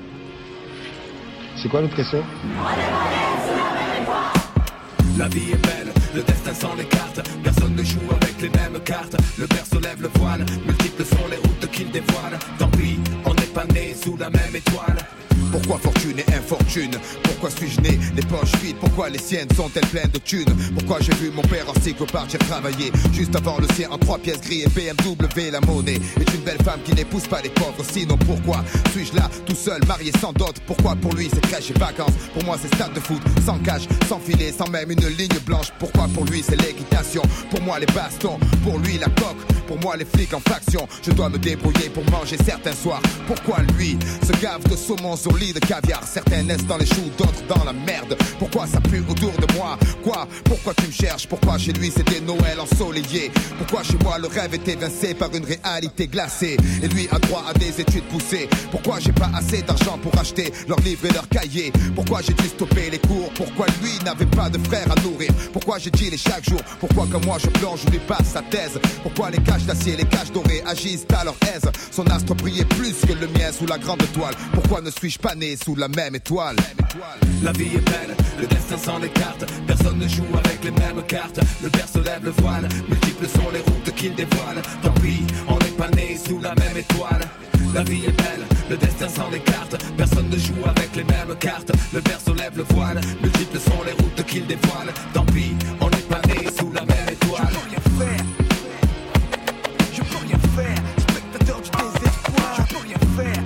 [SPEAKER 18] C'est quoi l'autre question?
[SPEAKER 24] La vie est belle, le destin sans les cartes. Personne ne joue avec les mêmes cartes. Le père se lève le voile, multiples sont les routes qu'il dévoile. Tant pis, on n'est pas né sous la même étoile.
[SPEAKER 21] Pourquoi fortune et infortune? Pourquoi suis-je né les poches vides? Pourquoi les siennes sont-elles pleines de thunes? Pourquoi j'ai vu mon père en cycle partir travailler juste avant le sien en trois pièces gris et B M W? La monnaie est une belle femme qui n'épouse pas les pauvres. Sinon pourquoi suis-je là tout seul, marié sans dot? Pourquoi pour lui c'est crèche et vacances? Pour moi c'est stade de foot, sans cage, sans filet, sans même une ligne blanche. Pourquoi pour lui c'est l'équitation? Pour moi les bastons, pour lui la coque. Pour moi les flics en faction. Je dois me débrouiller pour manger certains soirs. Pourquoi lui se gave de saumon sur lit de caviar? Certains naissent dans les choux, d'autres dans la merde. Pourquoi ça pue autour de moi? Quoi? Pourquoi tu me cherches? Pourquoi chez lui c'était Noël ensoleillé? Pourquoi chez moi le rêve est évincé par une réalité glacée? Et lui a droit à des études poussées. Pourquoi j'ai pas assez d'argent pour acheter leurs livres et leurs cahiers? Pourquoi j'ai dû stopper les cours? Pourquoi lui n'avait pas de frère à nourrir? Pourquoi j'ai dealé chaque jour? Pourquoi comme moi je plonge où lui passe sa thèse? Pourquoi les cages d'acier, les cages dorées agissent à leur aise? Son astre brillait plus que le mien sous la grande toile. Pourquoi ne suis-je pas né sous la même étoile?
[SPEAKER 24] La vie est belle, le destin sans les cartes. Personne ne joue avec les mêmes cartes. Le père se lève le voile, multiples sont les routes qu'il dévoile. Tant pis, on n'est pas né sous la même étoile. La vie est belle, le destin sans les cartes. Personne ne joue avec les mêmes cartes. Le berceau lève le voile, multiples sont les routes qu'il dévoile. Tant pis, on n'est pas né sous la même étoile. Je peux rien faire, je peux rien faire. Spectateur du désespoir, je peux rien faire.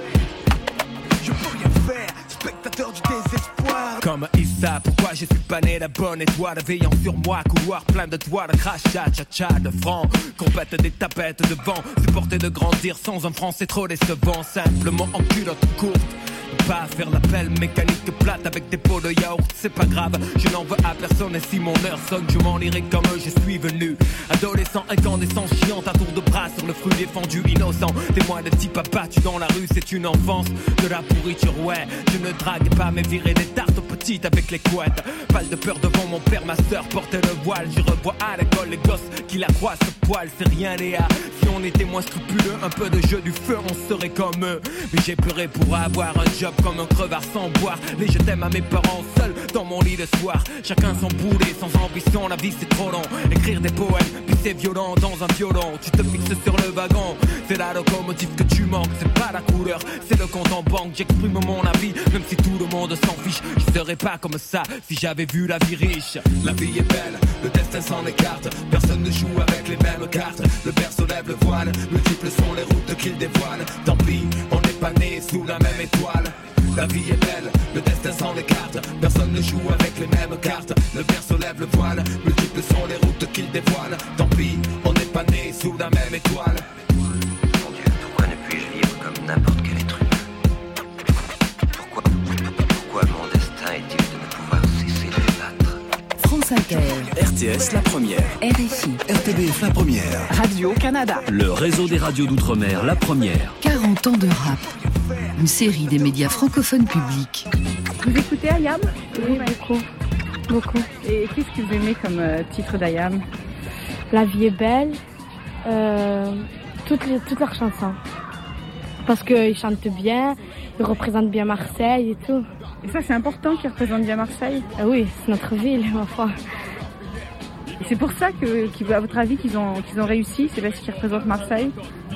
[SPEAKER 24] Je peux rien faire, spectateur du désespoir. Comme Issa, pourquoi je suis pas né la bonne étoile? Veillant sur moi, couloir plein de toiles, crachat, cha-cha, de francs. Compète des tapettes de vent, supporter de grandir sans un franc, c'est trop décevant. Simplement en culotte courte, pas faire l'appel mécanique plate avec des pots de yaourt, c'est pas grave, je n'en veux à personne. Et si mon heure sonne, je m'en irai comme je suis venu. Adolescent, incandescent, chiant à tour de bras sur le fruit défendu, innocent. Témoin de type abattu dans la rue, c'est une enfance de la pourriture, ouais. Je ne drague pas mais virer des tartes petites avec les couettes. Pas de peur devant mon père, ma sœur portait le voile. Je revois à l'école les gosses qui la croient ce poil, c'est rien Léa. Si on était moins scrupuleux, un peu de jeu du feu, on serait comme eux. Mais j'ai pleuré pour avoir un job comme un crevard sans boire. Les je t'aime à mes parents seuls dans mon lit le soir. Chacun son boulet, sans ambition, la vie c'est trop long. Écrire des poèmes, puis c'est violent dans un violon. Tu te fixes sur le wagon, c'est la locomotive que tu manques. C'est pas la couleur, c'est le compte en banque. J'exprime mon avis, même si tout le monde s'en fiche. Je serais pas comme ça si j'avais vu la vie riche. La vie est belle, le destin s'en écarte. Personne ne joue avec les mêmes cartes. Le berceau lève le voile, multiples sont les routes qu'il dévoile. Tant pis, on n'est pas né sous la même étoile. La vie est belle, le destin s'en écarte. Personne ne joue avec les mêmes cartes. Le berceau lève le voile, multiples sont les routes qu'il dévoile. Tant pis, on n'est pas né sous la même étoile.
[SPEAKER 2] Mon Dieu, pourquoi ne puis-je vivre comme n'importe quel être humain? Pourquoi, pourquoi mon destin est-il de ne pouvoir cesser de battre?
[SPEAKER 13] France Inter,
[SPEAKER 4] R T S la première,
[SPEAKER 13] R F I,
[SPEAKER 4] R T B F la première,
[SPEAKER 13] Radio-Canada,
[SPEAKER 4] le réseau des radios d'outre-mer la première.
[SPEAKER 13] quarante ans de rap, une série des médias francophones publics.
[SPEAKER 6] Vous écoutez Ayam? Oui, beaucoup. Beaucoup. Et qu'est-ce que vous aimez comme euh, titre d'Ayam? La vie est belle, euh, toutes, les, toutes leurs chansons. Parce qu'ils chantent bien, ils représentent bien Marseille et tout. Et ça, c'est important qu'ils représentent bien Marseille? Ah oui, c'est notre ville, ma foi. Et c'est pour ça que, qu'à votre avis, qu'ils ont, qu'ils ont réussi? C'est parce qu'ils représentent Marseille?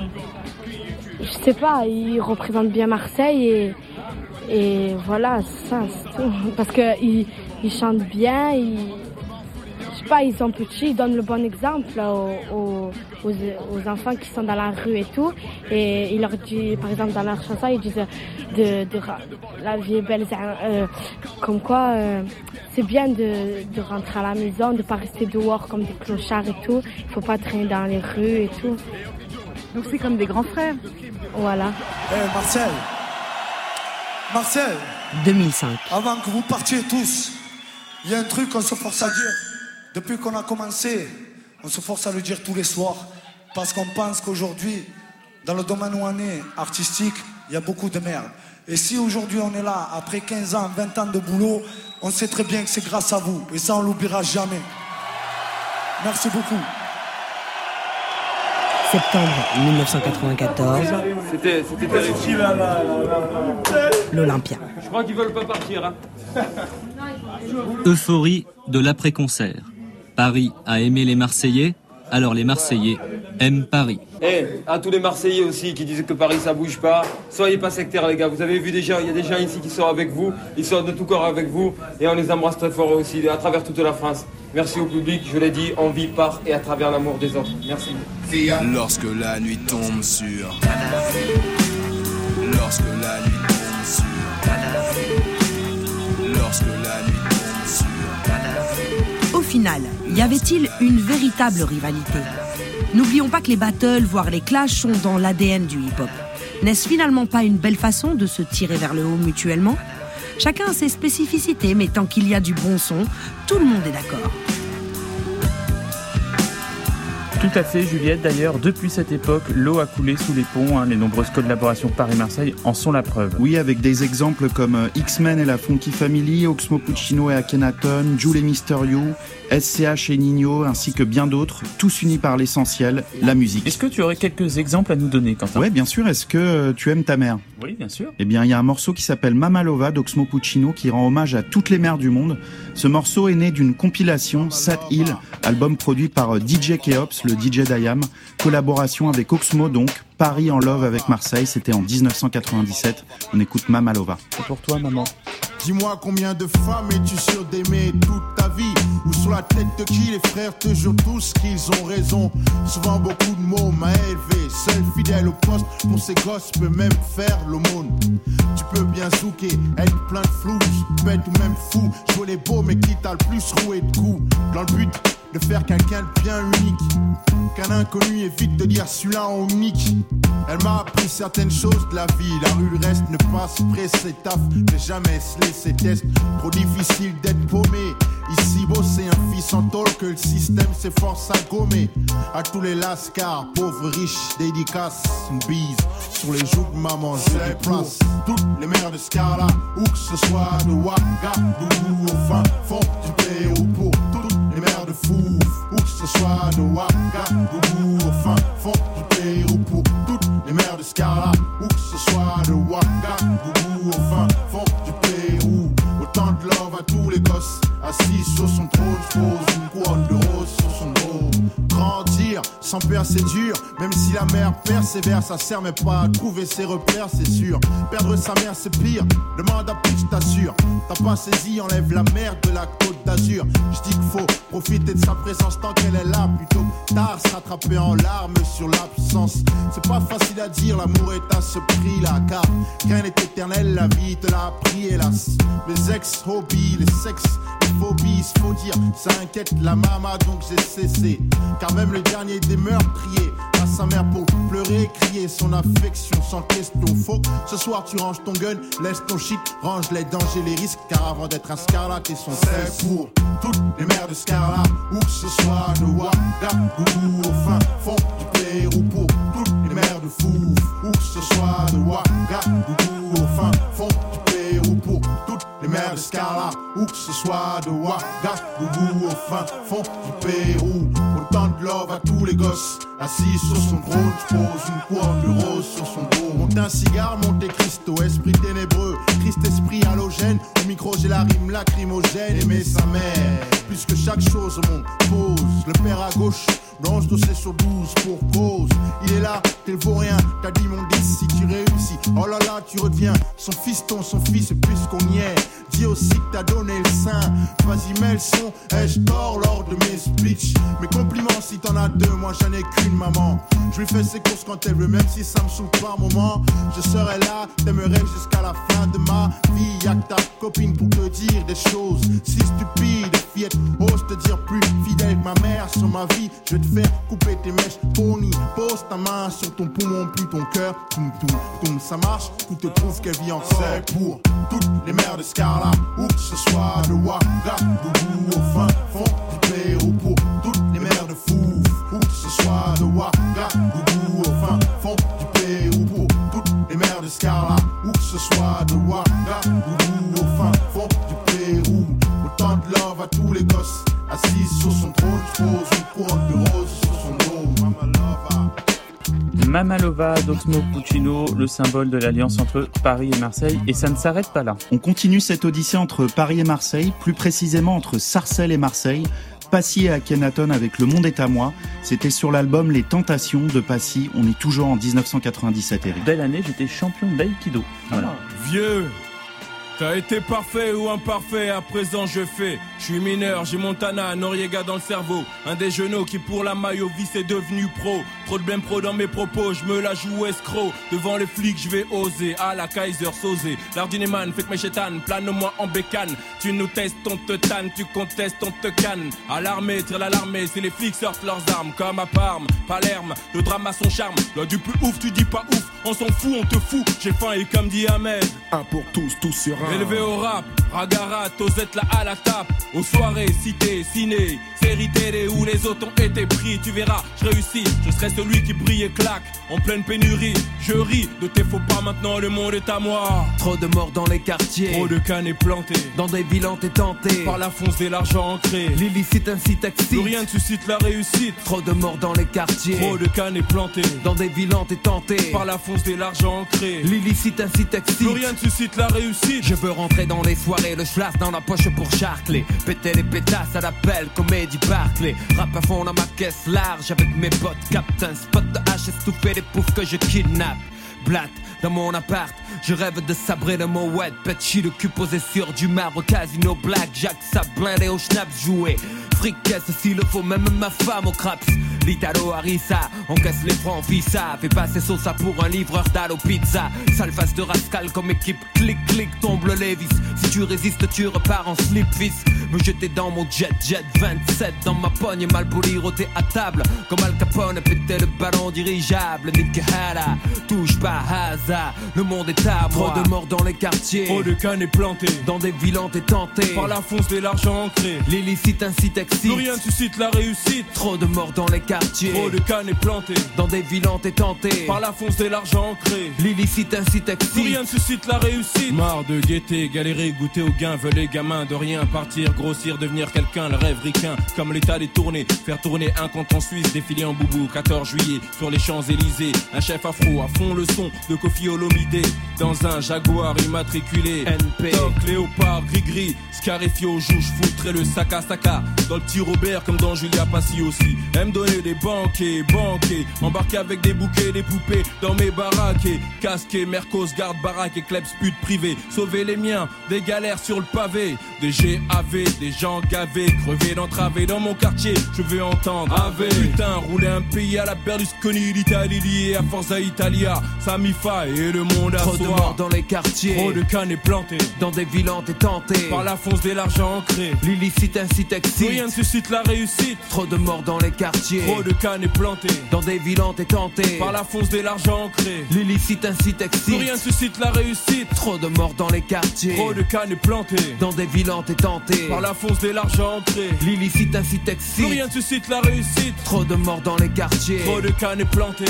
[SPEAKER 6] Je sais pas, ils représentent bien Marseille et, et voilà, ça, c'est tout. Parce qu'ils ils chantent bien, ils, je sais pas, ils sont petits, ils donnent le bon exemple là, aux, aux, aux enfants qui sont dans la rue et tout. Et ils leur disent, par exemple, dans leur chanson, ils disent de, de, la vie est belle, euh, comme quoi euh, c'est bien de, de rentrer à la maison, de pas rester dehors comme des clochards et tout. Il faut pas traîner dans les rues et tout. Donc c'est comme des grands frères. Voilà.
[SPEAKER 20] Eh hey, Marcel Marcel
[SPEAKER 7] deux mille cinq.
[SPEAKER 20] Avant que vous partiez tous, il y a un truc qu'on se force à dire. Depuis qu'on a commencé, on se force à le dire tous les soirs. Parce qu'on pense qu'aujourd'hui, dans le domaine où on est, artistique, il y a beaucoup de merde. Et si aujourd'hui on est là, après quinze ans, vingt ans de boulot, on sait très bien que c'est grâce à vous. Et ça, on l'oubliera jamais. Merci beaucoup.
[SPEAKER 7] Septembre mille neuf cent quatre-vingt-quatorze.
[SPEAKER 9] C'était, c'était terrible.
[SPEAKER 7] L'Olympia.
[SPEAKER 9] Je crois qu'ils veulent pas partir. Hein.
[SPEAKER 5] Euphorie de l'après-concert. Paris a aimé les Marseillais, alors les Marseillais aiment Paris.
[SPEAKER 9] Eh, hey, à tous les Marseillais aussi qui disent que Paris ça bouge pas, soyez pas sectaires les gars, vous avez vu déjà, il y a des gens ici qui sont avec vous, ils sont de tout corps avec vous et on les embrasse très fort aussi à travers toute la France. Merci au public, je l'ai dit, en vie par et à travers l'amour des autres. Merci.
[SPEAKER 21] Lorsque la nuit tombe sur Lorsque la nuit tombe sur Lorsque la nuit tombe sur
[SPEAKER 7] Au final, y avait-il une véritable rivalité? N'oublions pas que les battles, voire les clashs, sont dans l'A D N du hip-hop. N'est-ce finalement pas une belle façon de se tirer vers le haut mutuellement? Chacun a ses spécificités, mais tant qu'il y a du bon son, tout le monde est d'accord.
[SPEAKER 12] Tout à fait, Juliette. D'ailleurs, depuis cette époque, l'eau a coulé sous les ponts. Hein. Les nombreuses collaborations Paris-Marseille en sont la preuve.
[SPEAKER 23] Oui, avec des exemples comme X-Men et la Funky Family, Oxmo Puccino et Akhenaton, Jul et Mister You, S C H et Nino, ainsi que bien d'autres, tous unis par l'essentiel, la musique.
[SPEAKER 12] Est-ce que tu aurais quelques exemples à nous donner, Quentin?
[SPEAKER 23] Ouais, bien sûr. Est-ce que tu aimes ta mère?
[SPEAKER 12] Oui, bien sûr.
[SPEAKER 23] Eh bien, il y a un morceau qui s'appelle Mama Lova d'Oxmo Puccino qui rend hommage à toutes les mères du monde. Ce morceau est né d'une compilation, Sad Hill, album produit par D J Keops, le D J d'Ayam, collaboration avec Oxmo donc, Paris en love avec Marseille, c'était en dix-neuf cent quatre-vingt-dix-sept. On écoute Mama Lova.
[SPEAKER 12] C'est pour toi, maman.
[SPEAKER 3] Dis-moi combien de femmes es-tu sûr d'aimer toute ta vie? Ou sur la tête de qui les frères te jurent tous qu'ils ont raison? Souvent beaucoup de mots m'a élevé, seul fidèle au poste pour ces gosses peut même faire l'aumône. Tu peux bien zouker, être plein de flou, bête ou même fou, jouer les beaux mais qui t'a le plus roué de coups. Dans le but de faire quelqu'un de bien unique, qu'un inconnu évite de dire celui-là en unique. Elle m'a appris certaines choses de la vie, la rue le reste, ne pas se presser taf, ne jamais se laisser test, trop difficile d'être paumé. Ici bosser un fils en tôle que le système s'efforce à gommer. À tous les lascars, pauvres, riches, dédicaces, une bise sur les joues de maman, j'ai place. Toutes les mères de Scarla, où que ce soit de Ouagadougou au fin fond du Pérou, pour toutes les mères de Fouf, où que ce soit de Ouagadougou au fin fond du Pérou, pour toutes les mères de Scarla, où que ce soit de Ouagadougou au fin fond du Pérou. Autant de love à tous les gosses, assis sur son trône, pose une couronne de rose sur son dos. Grandir sans père c'est dur, même si la mère persévère, ça sert mais pas à trouver ses repères, c'est sûr. Perdre sa mère c'est pire, demande à plus, je t'assure. T'as pas saisi, enlève la merde de la côte d'Azur. Je dis qu'il faut profiter de sa présence tant qu'elle est là, plutôt tard se rattraper en larmes sur l'absence. C'est pas facile à dire, l'amour est à ce prix-là, car rien n'est éternel, la vie te l'a appris hélas. Mes ex-hobbies, les sexes, les phobies, faut dire, ça inquiète la maman donc j'ai cessé. Car même le dernier des meurtriers à sa mère pour pleurer, crier son affection sans question. Faut que ce soir tu ranges ton gun, laisse ton shit, range les dangers, les risques, car avant d'être un Scarla, t'es son c'est pour toutes les mères de Scarla, où que ce soit de Ouagadougou au fin fond du Pérou, pour toutes les mères de Fouf, où que ce soit de Ouagadougou au fin fond du Pérou, pour toutes les mères de Scarla, où que ce soit de Ouagadougou au fin fond du Pérou. Autant de love à tous les gosses, assis sur son trône, j'pose une couronne de rose sur son dos. Monte un cigare, Monte Cristo, esprit ténébreux, Christ esprit halogène, au micro j'ai la rime lacrymogène, aimer sa mère, plus que chaque chose au monde pose, le père à gauche, blanche dossier sur douze pour cause. Il est là, t'es le vaut rien, t'as dit mon dix si tu réussis. Oh là là, tu redeviens son fiston, son fils, puisqu'on y est. Dis aussi que t'as donné le sein. Vas-y, mets le son, ai-je tort lors de mes speeches? Mes compliments si t'en as deux, moi j'en ai qu'une maman. Je lui fais ses courses quand elle veut, même si ça me saoule par moment. Je serai là, t'aimerais jusqu'à la fin de ma vie. Y'a que ta copine pour te dire des choses si stupides. Fillette, ose te dire plus fidèle que ma mère sur ma vie. Je vais te faire couper tes mèches, pony. Pose ta main sur ton poumon, plus ton cœur. Toum, toum, toum, ça marche, tout te prouve qu'elle vit encore. C'est pour toutes les mères de Scarla, où que ce soit de Ouagadougou au fin fond du Pérou, pour toutes les mères de Fouf, où que ce soit de Ouagadougou au fin fond du Pérou, pour toutes les mères de Scarla, où que ce soit de Ouagadougou au fin fond du Pérou. Autant de love à tous les gosses, assis sur son trône, j'pose une couronne de rose sur son dos. Mama Lova.
[SPEAKER 12] Mama Lova d'Oxmo Puccino, le symbole de l'alliance entre Paris et Marseille, et ça ne s'arrête pas là.
[SPEAKER 23] On continue cette odyssée entre Paris et Marseille, plus précisément entre Sarcelles et Marseille. Passy et Akhenaton avec Le Monde est à moi. C'était sur l'album Les Tentations de Passy. On est toujours en dix-neuf cent quatre-vingt-dix-sept, Eric.
[SPEAKER 12] Belle année, j'étais champion d'aïkido. Voilà.
[SPEAKER 10] Vieux, t'as été parfait ou imparfait, à présent je fais. Je suis mineur, j'ai Montana, Noriega dans le cerveau. Un des genoux qui pour la Mayovis est devenu pro. Trop de blême pro dans mes propos, je me la joue escroc. Devant les flics je vais oser, à la Kaiser Sosé. L'ardinéman fait que mes chétanes, plane-moi en bécane. Tu nous testes, on te tanne, tu contestes, on te canne. À l'armée, tire l'alarmée, si les flics sortent leurs armes. Comme à Parme, Palerme, le drame a son charme. Là du plus ouf, tu dis pas ouf, on s'en fout, on te fout. J'ai faim et comme dit Ahmed,
[SPEAKER 3] un pour tous, tous sur un.
[SPEAKER 10] Élevé au rap, Ragarat, Osette là à la tape. Aux soirées, cité, ciné, série télé où les autres ont été pris. Tu verras, je réussis, je serai ce celui qui brille et claque. En pleine pénurie, je ris de tes faux pas, maintenant le monde est à moi.
[SPEAKER 24] Trop de morts dans les quartiers,
[SPEAKER 10] trop de cannes plantés
[SPEAKER 24] dans des villes tentées
[SPEAKER 10] par la fonce et l'argent ancré.
[SPEAKER 24] L'illicite incite excite,
[SPEAKER 10] plus rien ne suscite la réussite.
[SPEAKER 24] Trop de morts dans les quartiers,
[SPEAKER 10] trop de cannes plantées
[SPEAKER 24] dans des villes tentées
[SPEAKER 10] par la fonce et l'argent ancré.
[SPEAKER 24] L'illicite incite excite,
[SPEAKER 10] plus rien ne suscite la réussite.
[SPEAKER 24] Je veux rentrer dans les soirées, le schlass dans la poche pour charcler, péter les pétasses à l'appel, comédie Barclay. Rap à fond dans ma caisse large avec mes potes, Captain Spot de H estouffé des poufs que je kidnappe. Blatt dans mon appart, je rêve de sabrer le Moet, Petchi le cul posé sur du marbre, casino blackjack, ça blindé au schnaps joué. Fricasse s'il le faut, même ma femme au craps. L'Italo Harissa, encaisse les francs visa, fait passer Sosa pour un livreur d'Allo Pizza. Sale face de rascal comme équipe, clic clic tombe le Lévis. Si tu résistes tu repars en slip fils. Me jeter dans mon jet jet vingt-sept dans ma pogne, Malboli roté à table comme Al Capone, péter le ballon dirigeable. Nick Hara, touche pas hasard, le monde est à moi. Trop de morts dans les quartiers,
[SPEAKER 10] trop de cannes plantées
[SPEAKER 24] dans des villes tentées
[SPEAKER 10] par la fonce et l'argent ancré.
[SPEAKER 24] L'illicite incite excite,
[SPEAKER 10] plus rien ne suscite la réussite.
[SPEAKER 24] Trop de morts dans les quartiers,
[SPEAKER 10] trop de cannes plantées
[SPEAKER 24] dans des villes tentées
[SPEAKER 10] par la fonce et l'argent ancré.
[SPEAKER 24] L'illicite incite excite,
[SPEAKER 10] plus rien ne suscite la réussite. Marre de guetter, galérer, goûter au gain, veulent les gamins de rien partir, grossir, devenir quelqu'un, le rêve ricain, comme l'état des tournées, faire tourner un compte en Suisse, défiler en boubou, quatorze juillet, sur les Champs-Élysées, un chef afro à fond le son de Kofi Olomide, dans un Jaguar immatriculé, N P, Toc, Léopard, gris-gris, scarifié aux joues, j'foutrais le sac à saca, dans le petit Robert comme dans Julia Passy aussi, aime donner des banquets, banquets, embarquer avec des bouquets, des poupées, dans mes baraques, et casqué, Mercos, garde baraque et klebs pute privé, sauver les miens, des galères sur le pavé, des G A V, des gens gavés, crevés d'entraver dans mon quartier, je veux entendre Ave. Putain, rouler un pays à la Berlusconi, l'Italie liée à Forza Italia, Samifa et le monde à
[SPEAKER 24] trop
[SPEAKER 10] soi.
[SPEAKER 24] De morts dans les quartiers,
[SPEAKER 10] trop de cannes plantées
[SPEAKER 24] dans des villes tentées
[SPEAKER 10] par la fonce de l'argent ancré.
[SPEAKER 24] L'illicite incite excite,
[SPEAKER 10] plus rien ne suscite la réussite.
[SPEAKER 24] Trop de morts dans les quartiers,
[SPEAKER 10] trop de cannes plantées
[SPEAKER 24] dans des villes tentées
[SPEAKER 10] par la fonce de l'argent ancré.
[SPEAKER 24] L'illicite incite excite,
[SPEAKER 10] plus rien ne suscite la réussite.
[SPEAKER 24] Trop de morts dans les quartiers,
[SPEAKER 10] trop de cannes plantées
[SPEAKER 24] dans des villes tentées
[SPEAKER 10] par la fonce de l'argent ancré.
[SPEAKER 24] L'illicite incite excite,
[SPEAKER 10] plus rien ne suscite la réussite.
[SPEAKER 24] Trop de morts dans les quartiers,
[SPEAKER 10] trop de cannes plantées.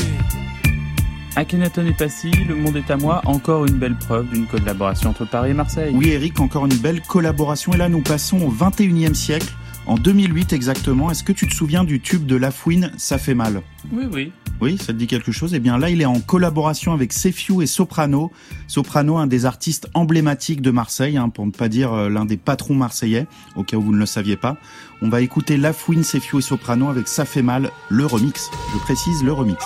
[SPEAKER 12] Akhenaton et Passy, le monde est à moi, encore une belle preuve d'une collaboration entre Paris et Marseille.
[SPEAKER 23] Oui Eric, encore une belle collaboration, et là nous passons au vingt et unième siècle, en deux mille huit exactement. Est-ce que tu te souviens du tube de Lafouine, Ça fait mal?
[SPEAKER 12] Oui, oui.
[SPEAKER 23] Oui, ça te dit quelque chose? Eh bien là, il est en collaboration avec Sefiu et Soprano. Soprano, un des artistes emblématiques de Marseille, hein, pour ne pas dire euh, l'un des patrons marseillais, au cas où vous ne le saviez pas. On va écouter Lafouine, Sefiu et Soprano avec Ça fait mal, le remix. Je précise, le remix.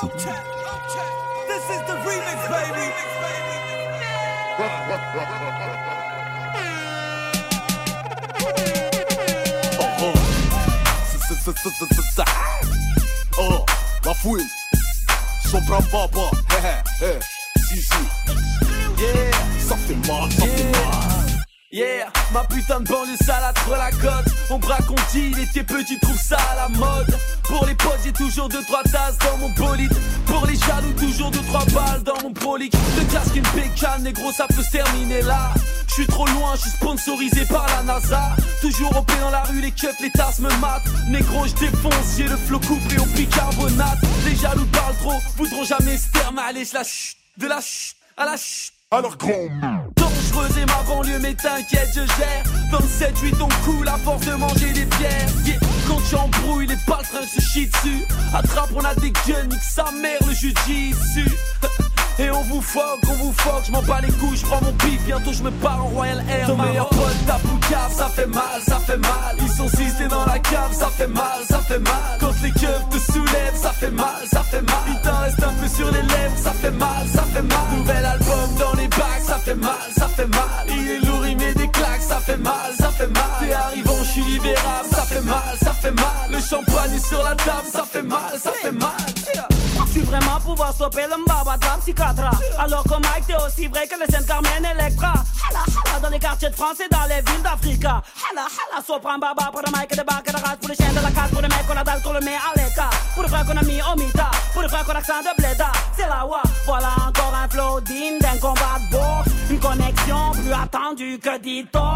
[SPEAKER 8] Oh, Lafouine, Sopran papa, hé hé hé, si si. Yeah, ça fait mal, ça fait mal.
[SPEAKER 11] Yeah, ma putain de banlieue salade sur la côte. On braque, on dit, il était petit, trouve ça à la mode. Pour les potes, j'ai toujours deux trois tasses dans mon bolide. Pour les jaloux, toujours deux trois balles dans mon prolique. Le casque, une pécane, négro, ça peut se terminer là. Je suis trop loin, je suis sponsorisé par la NASA. Toujours au pied dans la rue, les keufs, les tasses me matent. Négro, je défonce, j'ai le flot couplé au bicarbonate. Les jaloux parlent trop, voudront jamais se terme. Allez, je la chute, de la chute, à la chute.
[SPEAKER 8] Alors grand
[SPEAKER 11] dangereuse et ma banlieue, mais t'inquiète, je gère. Dans le sept huit on coule à force de manger des pierres. Yeah. Quand tu embrouilles, les paltrins se chient dessus. Attrape, on a des guns, nique sa mère, le jujitsu. Et on vous foque, on vous foque, je m'en bats les couilles, je prends mon bif, bientôt je me pars en Royal Air. Ton meilleur pote, ta poucave, ça fait mal, ça fait mal. Ils sont six, t'es dans la cave, ça fait mal, ça fait mal. Quand les keufs te soulèvent, ça fait mal, ça fait mal. Il t'en reste un peu sur les lèvres, ça fait mal, ça fait mal. Nouvel album dans les bacs, ça fait mal, ça fait mal. Il est lourd, il met des claques, ça fait mal, ça fait mal. T'es arrivant, je suis libérable, ça fait mal, ça fait mal. Le champagne est sur la table, ça fait mal, ça fait mal.
[SPEAKER 14] Tu vraiment pouvoir stopper le mbaba de la psychiatra. Alors que Mike, t'es aussi vrai que le Saint-Carmen Electra. Hala hala dans les quartiers de France et dans les villes d'Africa. Hala hala, Sopran baba pour le Mike et de bac et de race. Pour les chiens de la case, pour les mecs qu'on a dalle, qu'on le met à l'écart. Pour les frères qu'on a mis au mita, pour les frères qu'on a accent de bléda. C'est la wa, voilà encore un flow digne d'un combat de boxe. Une connexion plus attendue que dit-on.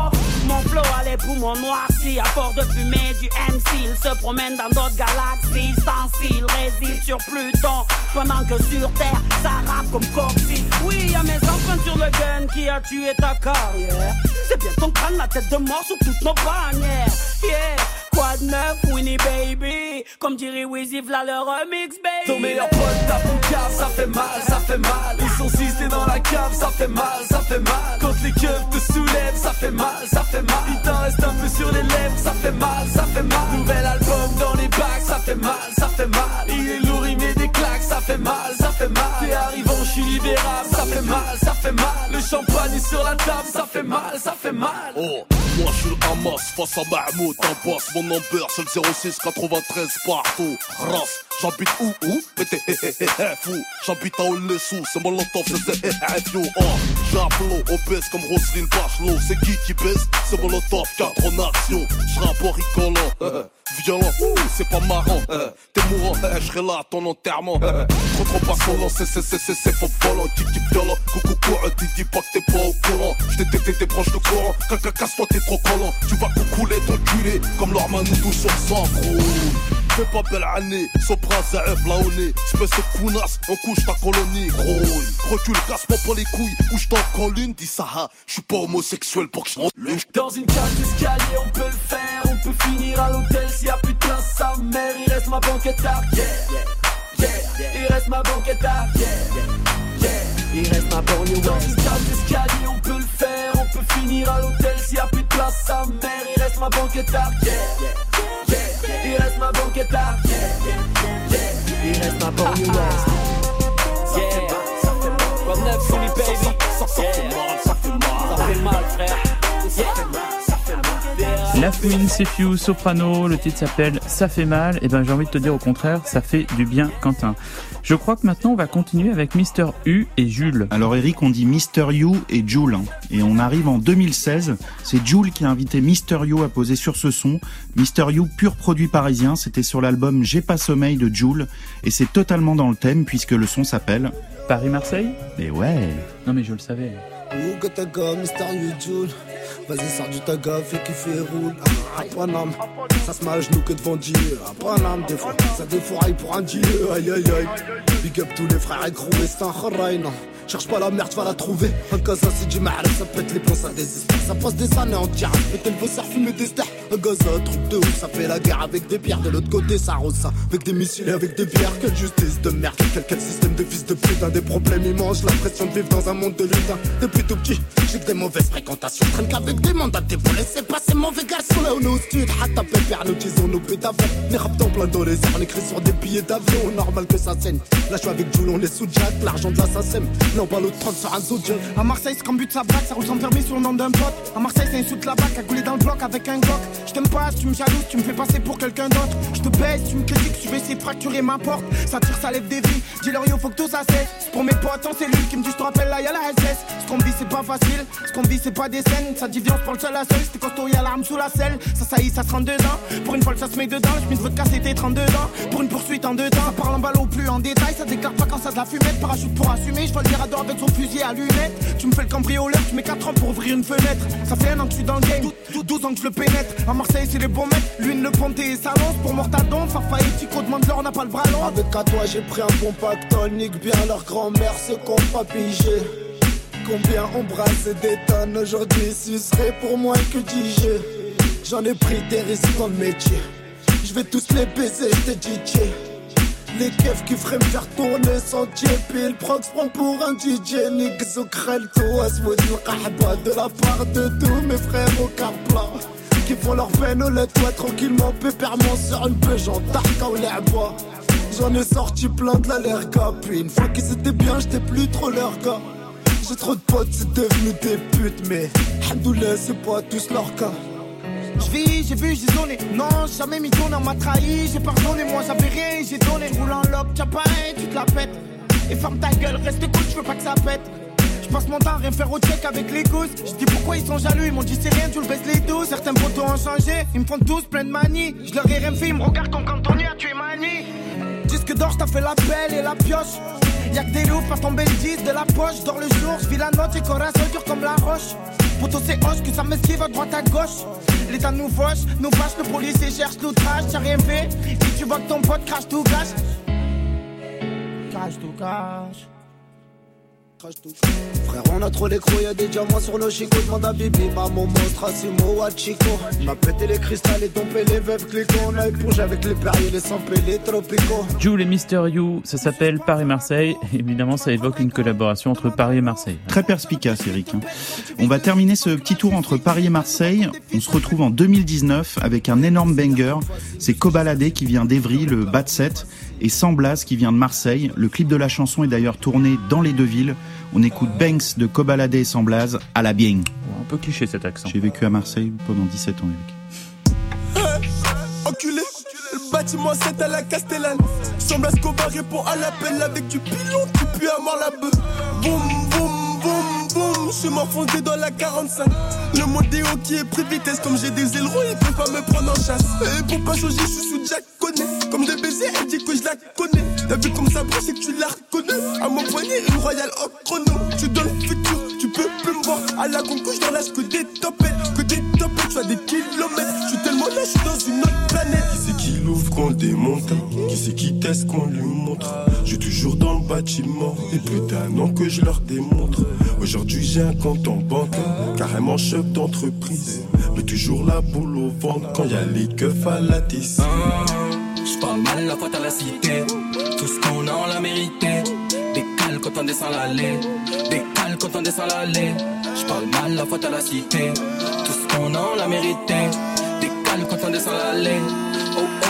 [SPEAKER 14] Mon flow a les poumons noircis. À force de fumer du M C, il se promène dans d'autres galaxies. Sans s'il réside sur Pluton, pendant que sur Terre, ça rappe comme Coxy. Oui, y'a mes empreintes sur le gun qui a tué ta carrière. C'est bien ton crâne, la tête de mort sur toutes nos bannières. Yeah, quoi de neuf, Winnie baby. Comme dirait Wheezy, v'là le remix, baby.
[SPEAKER 11] Ton meilleur pote tape ton cave, ça fait mal, ça fait mal. Ils sont six, t'es dans la cave, ça fait mal, ça fait mal. Quand les keufs te soulèvent, ça fait mal, ça fait mal. Il t'en reste un peu sur les lèvres, ça fait mal, ça fait mal. Nouvel album dans les bacs, ça fait mal, ça fait mal. Il est lourd, il met des claques, ça fait mal, ça fait mal. T'es arrivant, je suis libérable, ça fait mal, ça fait mal. Le champagne est sur la table, ça fait mal, ça fait mal.
[SPEAKER 8] Oh, moi je suis le Hamas face à Mahmoud, un boss, mon number c'est le zéro six quatre-vingt-treize partout. Race, j'habite où où? Mais t'es hé hé hé hé fou. J'habite à Oulessou, c'est mon lotov, c'est hé hé hé Oh, j'ai un flow, obèse comme Roselyne Bachelot. C'est qui qui baisse? C'est mon lotov, quatre en action. J'rappe en rigolant, violent, c'est pas marrant. T'es mourant, je serai là à ton enterrement. Trop trop pas solo, c'est c'est c'est c'est c'est faux volant. Qui qui violent, coucou courant, tu dis pas que t'es pas au courant. J't'ai t'es t'es proche de courant, caca casse-toi t'es trop collant. Tu vas coucouler ton culé, comme leur Manoudou sur sang gros. Fais pas belle année, Sopra, Zaef, là au nez. Espèce de counasse, on couche ta colonie, gros. Recule, casse-moi pas les couilles, couche t'en quand l'une, dis ça, ha. J'suis pas homosexuel pour que j'enlève.
[SPEAKER 11] Dans une cage d'escalier, on peut le faire, on peut finir à l'hôtel s'il y a plus de place, sa mère, il reste ma banquette arrière. Yeah, yeah, il reste ma banquette arrière. Yeah, yeah, il reste ma banlieue. Dans une cage d'escalier, on peut le faire, on peut finir à l'hôtel s'il y a plus de place, sa mère, il reste ma banquette arrière. Yeah, yeah, il reste ma banquette arrière. Yeah, yeah, il reste ma banlieue ouest. Yeah, comme neuf sous les baby. Ça fait mal, ça fait mal, ça fait mal, frère. Ça fait mal, ça fait mal.
[SPEAKER 12] La Fouine, c'est Few, soprano, le titre s'appelle Ça fait mal, et ben j'ai envie de te dire au contraire, ça fait du bien Quentin. Je crois que maintenant on va continuer avec Mister U et Jules.
[SPEAKER 23] Alors Eric, on dit Mister You et Jules, hein. Et on arrive en deux mille seize, c'est Jules qui a invité Mister You à poser sur ce son. Mister You, pur produit parisien, c'était sur l'album J'ai pas sommeil de Jules, et c'est totalement dans le thème puisque le son s'appelle
[SPEAKER 12] Paris-Marseille.
[SPEAKER 23] Et ouais.
[SPEAKER 12] Non mais je le savais.
[SPEAKER 1] Ouh, Gotaga, Mister You et Jules. Vas-y, sors du taga, fais kiffer, roule. À Paname, ça se met à genoux que devant Dieu. À Paname, des fois, ça défouraille pour un dieu. Aïe aïe aïe. Big up tous les frères écrous et c'est un kharaï, non. Cherche pas la merde, va la trouver. Un Gaza, c'est du mal, ça pète les plombs, ça désespère. Ça passe des années entières. Et qu'elle veut fumer des stars. Un Gaza, truc de ouf, ça fait la guerre avec des pierres. De l'autre côté, ça rose ça. Avec des missiles et avec des bières. Quelle justice de merde. Quel, quel système de fils de putain. Des problèmes immenses, l'impression de vivre dans un monde de lutin. Depuis tout petit, j'ai que des mauvaises fréquentations. Traîne qu'avec des mandatés, vous laissez passer mauvais garçons. Là où nos studs, hatta pépère, nous disons nos pétaves. Les raptons plein dans les airs, on écrit sur des billets d'avion. Normal que ça saigne. Là, je suis avec Jules, on est sous Jack. L'argent de l'assassin. Non, pas l'autre trente sur un Zodiac.
[SPEAKER 15] À Marseille, c'est comme but sa blague, ça roule sans permis sur le nom d'un pote. À Marseille, c'est insulte la bac, à couler dans le bloc avec un Glock. Je t'aime pas, tu me jalouses, tu me fais passer pour quelqu'un d'autre. Je te baisse, tu me critiques, tu veux essayer de fracturer ma porte. Ça tire, ça lève des vies. Dis-leur yo, faut que tout ça cesse. C'est pour mes potes en cellule qui me disent, je te rappelle là, y'a la S S. Ce qu'on vit, c'est pas facile. Ce qu'on vit, c'est pas des scènes. Ça dit, viens, on se parle seul à seul. C'était costaud, y'a l'arme sous la selle. Ça saillit, ça se rend dedans. Pour une fois, ça se met dedans. Je mets de vodka, c'était trente-deux ans. Pour une poursuite en deux temps. Ça parle en ballot plus en détail. Ça déclare pas quand ça de la fumette. Parachute pour assumer. Je vois le Mirador avec son fusil à lunettes. Tu me fais le cambrioleur, tu mets quatre ans pour ouvrir une fenêtre. Ça fait un an que je suis dans le game, douze ans que je le pénètre. À Marseille c'est les bons mecs, l'huile, le ponte et salon. Pour Mortadon, Farfalle et Tico, demande leur on n'a pas le bras long.
[SPEAKER 1] Avec à toi j'ai pris un bon pactole. Nique bien leur grand-mère, ce qu'on pas pigé. Combien embrasse et détonne aujourd'hui, ce serait pour moi que dis-je. J'en ai pris des risques dans le métier. Je vais tous les baiser, je t'ai dit tché. Les keufs qui feraient me faire tourner sans Puis le prox prend pour un D J. Nick Zokrelto, Asmoud Kahba. De la part de tous mes frères au car plat qui font leur peine au lait-toi tranquillement. Pépèrement sur une Peugeot, Tarka ou l'Erbois. J'en ai sorti plein de la l'erga. Puis une fois qu'ils étaient bien, j'étais plus trop leur gars. J'ai trop de potes, c'est devenu des putes. Mais Hamdoullah, c'est pas tous leur cas.
[SPEAKER 15] J'vis, j'ai vu, j'ai donné. Non, jamais mis ton on m'a trahi. J'ai pardonné, moi j'avais rien, j'ai donné. Roule en loc, t'as pareil, tu te la pètes. Et ferme ta gueule, reste cool, je veux pas que ça pète. Je passe mon temps à rien faire au check avec les gousses. Je dis pourquoi ils sont jaloux, ils m'ont dit c'est rien, tu le baisses les dos. Certains potos ont changé, ils me font tous plein de manies. Je leur ai rien fait, ils me regardent comme quand on y a tué Mani. Disque d'or, j't'as fait la pelle et la pioche. Y'a que des loups, faire tomber le dix de la poche. Dors le jour, j'vis la note et corazon dur comme la roche. Poto c'est hoche que ça m'esquive à droite à gauche. L'état nous fauche, nous fâche, le policier cherche l'outrage. T'as rien fait, et tu vois que ton pote crache tout cache. Crache tout cache.
[SPEAKER 1] Frère, on a trop l'écrou, y'a des diamants sur le chico. Demande à Bibi, maman, monstre, Asimo, Wachiko. M'a pété les cristals et tombé les veuves clico. On a épongé avec les perriers, les samples et les tropicaux.
[SPEAKER 12] Jul et Mister You, ça s'appelle Paris-Marseille. Évidemment, ça évoque une collaboration entre Paris et Marseille.
[SPEAKER 23] Très perspicace, Eric. On va terminer ce petit tour entre Paris et Marseille. On se retrouve en deux mille dix-neuf avec un énorme banger. C'est Cobaladé qui vient d'Evry, le bas de sept, et Samblas qui vient de Marseille. Le clip de la chanson est d'ailleurs tourné dans les deux villes. On écoute Banks de Cobaladé et Samblas à la bien.
[SPEAKER 12] Un peu cliché cet accent.
[SPEAKER 23] J'ai vécu à Marseille pendant dix-sept ans, Eric.
[SPEAKER 16] Hey, enculé, le bâtiment sept à la Castellane. Samblas Coba répond à l'appel avec du pilon qui pue à mort la beuh. Boum, boum, boum, boum, je suis m'enfoncé dans la quarante-cinq. Le modéo qui est pris vitesse, comme j'ai des ailerons, il peut pas me prendre en chasse. Et pour pas changer, je suis sous Jack Connet. Comme j'ai baisé, elle dit que je la connais. T'as vu comme ça brille, c'est que tu la reconnais. À mon poignet, une royale au chrono. Tu dans le futur, tu peux plus me voir. À la concours, je lâche que des topettes. Que des topettes, tu as des kilomètres. Je suis tellement là, je suis dans une autre planète. Qui c'est qui l'ouvre qu'on démonte? Qui c'est qui teste qu'on lui montre? Je suis toujours dans le bâtiment. Et plus d'un an que je leur démontre. Aujourd'hui, j'ai un compte en banque. Carrément chef d'entreprise. Mais toujours la boule au ventre quand y a les keufs à la tisse.
[SPEAKER 24] Je parle mal la faute à la cité. Tout ce qu'on a on l'a mérité. Décale quand on descend l'allée. Décale quand on descend l'allée. Je parle mal la faute à la cité. Tout ce qu'on a on l'a mérité. Décale quand on descend l'allée. Oh oh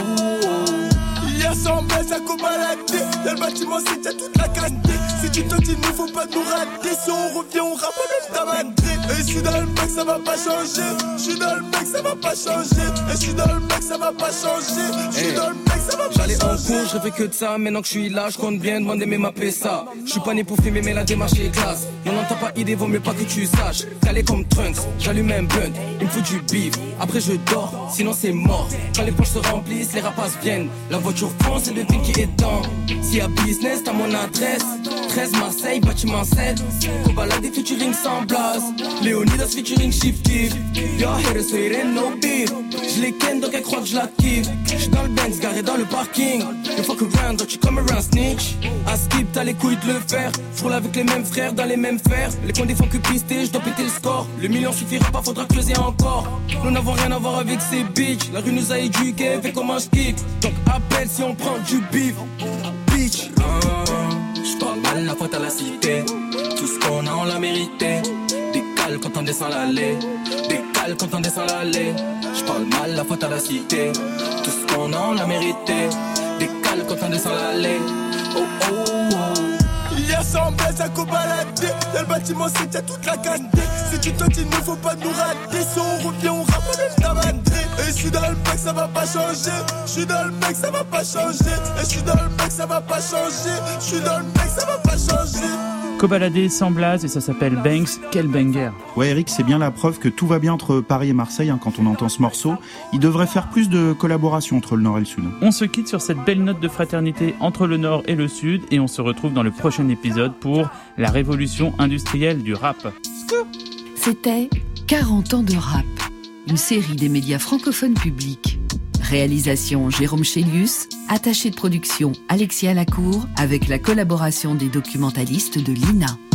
[SPEAKER 24] oh.
[SPEAKER 16] Hier sans baisse à Cobaladé. Y'a le bâtiment c'est y'a toute la qualité. Si tu te dis nous faut pas nous rater. Si on revient on rappe même ta madré. Et je suis dans le mec ça va pas changer. Je suis dans le mec ça va pas changer. Et je suis dans le mec ça va pas changer. Je suis dans le mec ça va pas changer.
[SPEAKER 24] J'allais en cours, je rêvais que de ça. Maintenant que je suis là, je compte bien demander mes m'appeler ça. Je suis pas né pour filmer mais la démarche est classe. Y'en entend pas idée, vaut mieux pas que tu saches. Calé comme Trunks, j'allume un blunt. Il me faut du bif, après je dors, sinon c'est mort. Quand les poches se remplissent, les rapaces viennent. La voiture fonce, c'est le thing qui est dans. S'il y a business, t'as mon adresse. treize Marseille, bâtiment sept. Cobaladé featuring Samblas. Léonidas featuring Shifty. Yo, haters waiting, no beef. Je les ken donc elle croit que je la kiffe. J'suis dans le Benz, garé dans le parking. You fuck around, don't you come around snitch. À skip, t'as les couilles de le faire. J'roule avec les mêmes frères dans les mêmes fers. Les cons défendent que pisté, j'dois péter le score. Le million suffira pas, faudra creuser encore. Nous n'avons rien à voir avec ces bitches. La rue nous a éduqués, fait comment j'kick. Donc appelle si on prend du bif. Bitch. Je parle mal la faute à la cité. Tout ce qu'on a on l'a mérité. Décale quand on descend l'allée. Décale quand on descend l'allée. Je parle mal la faute à la cité. Tout ce qu'on a on l'a mérité. Décale quand on descend l'allée. Oh oh oh.
[SPEAKER 16] Hier sans baisse à Cobaladé. Y'a le bâtiment c'est y'a toute la qualité. Si tu te dis nous faut pas nous rater. Si on revient on rappe même ta madré. Et je suis dans le mec ça va pas changer. Je suis dans le mec ça va pas changer. Et je suis dans le mec ça va pas changer. Je suis dans le mec ça va pas changer.
[SPEAKER 12] Cobaladé, Samblas et ça s'appelle Banks. Quel banger.
[SPEAKER 23] Ouais Eric, c'est bien la preuve que tout va bien entre Paris et Marseille hein, quand on entend ce morceau. Il devrait faire plus de collaboration entre le Nord et le Sud.
[SPEAKER 12] On se quitte sur cette belle note de fraternité entre le Nord et le Sud et on se retrouve dans le prochain épisode pour la révolution industrielle du rap.
[SPEAKER 13] C'était quarante ans de rap, une série des médias francophones publics. Réalisation Jérôme Chélius, attaché de production Alexia Lacour, avec la collaboration des documentalistes de l'I N A.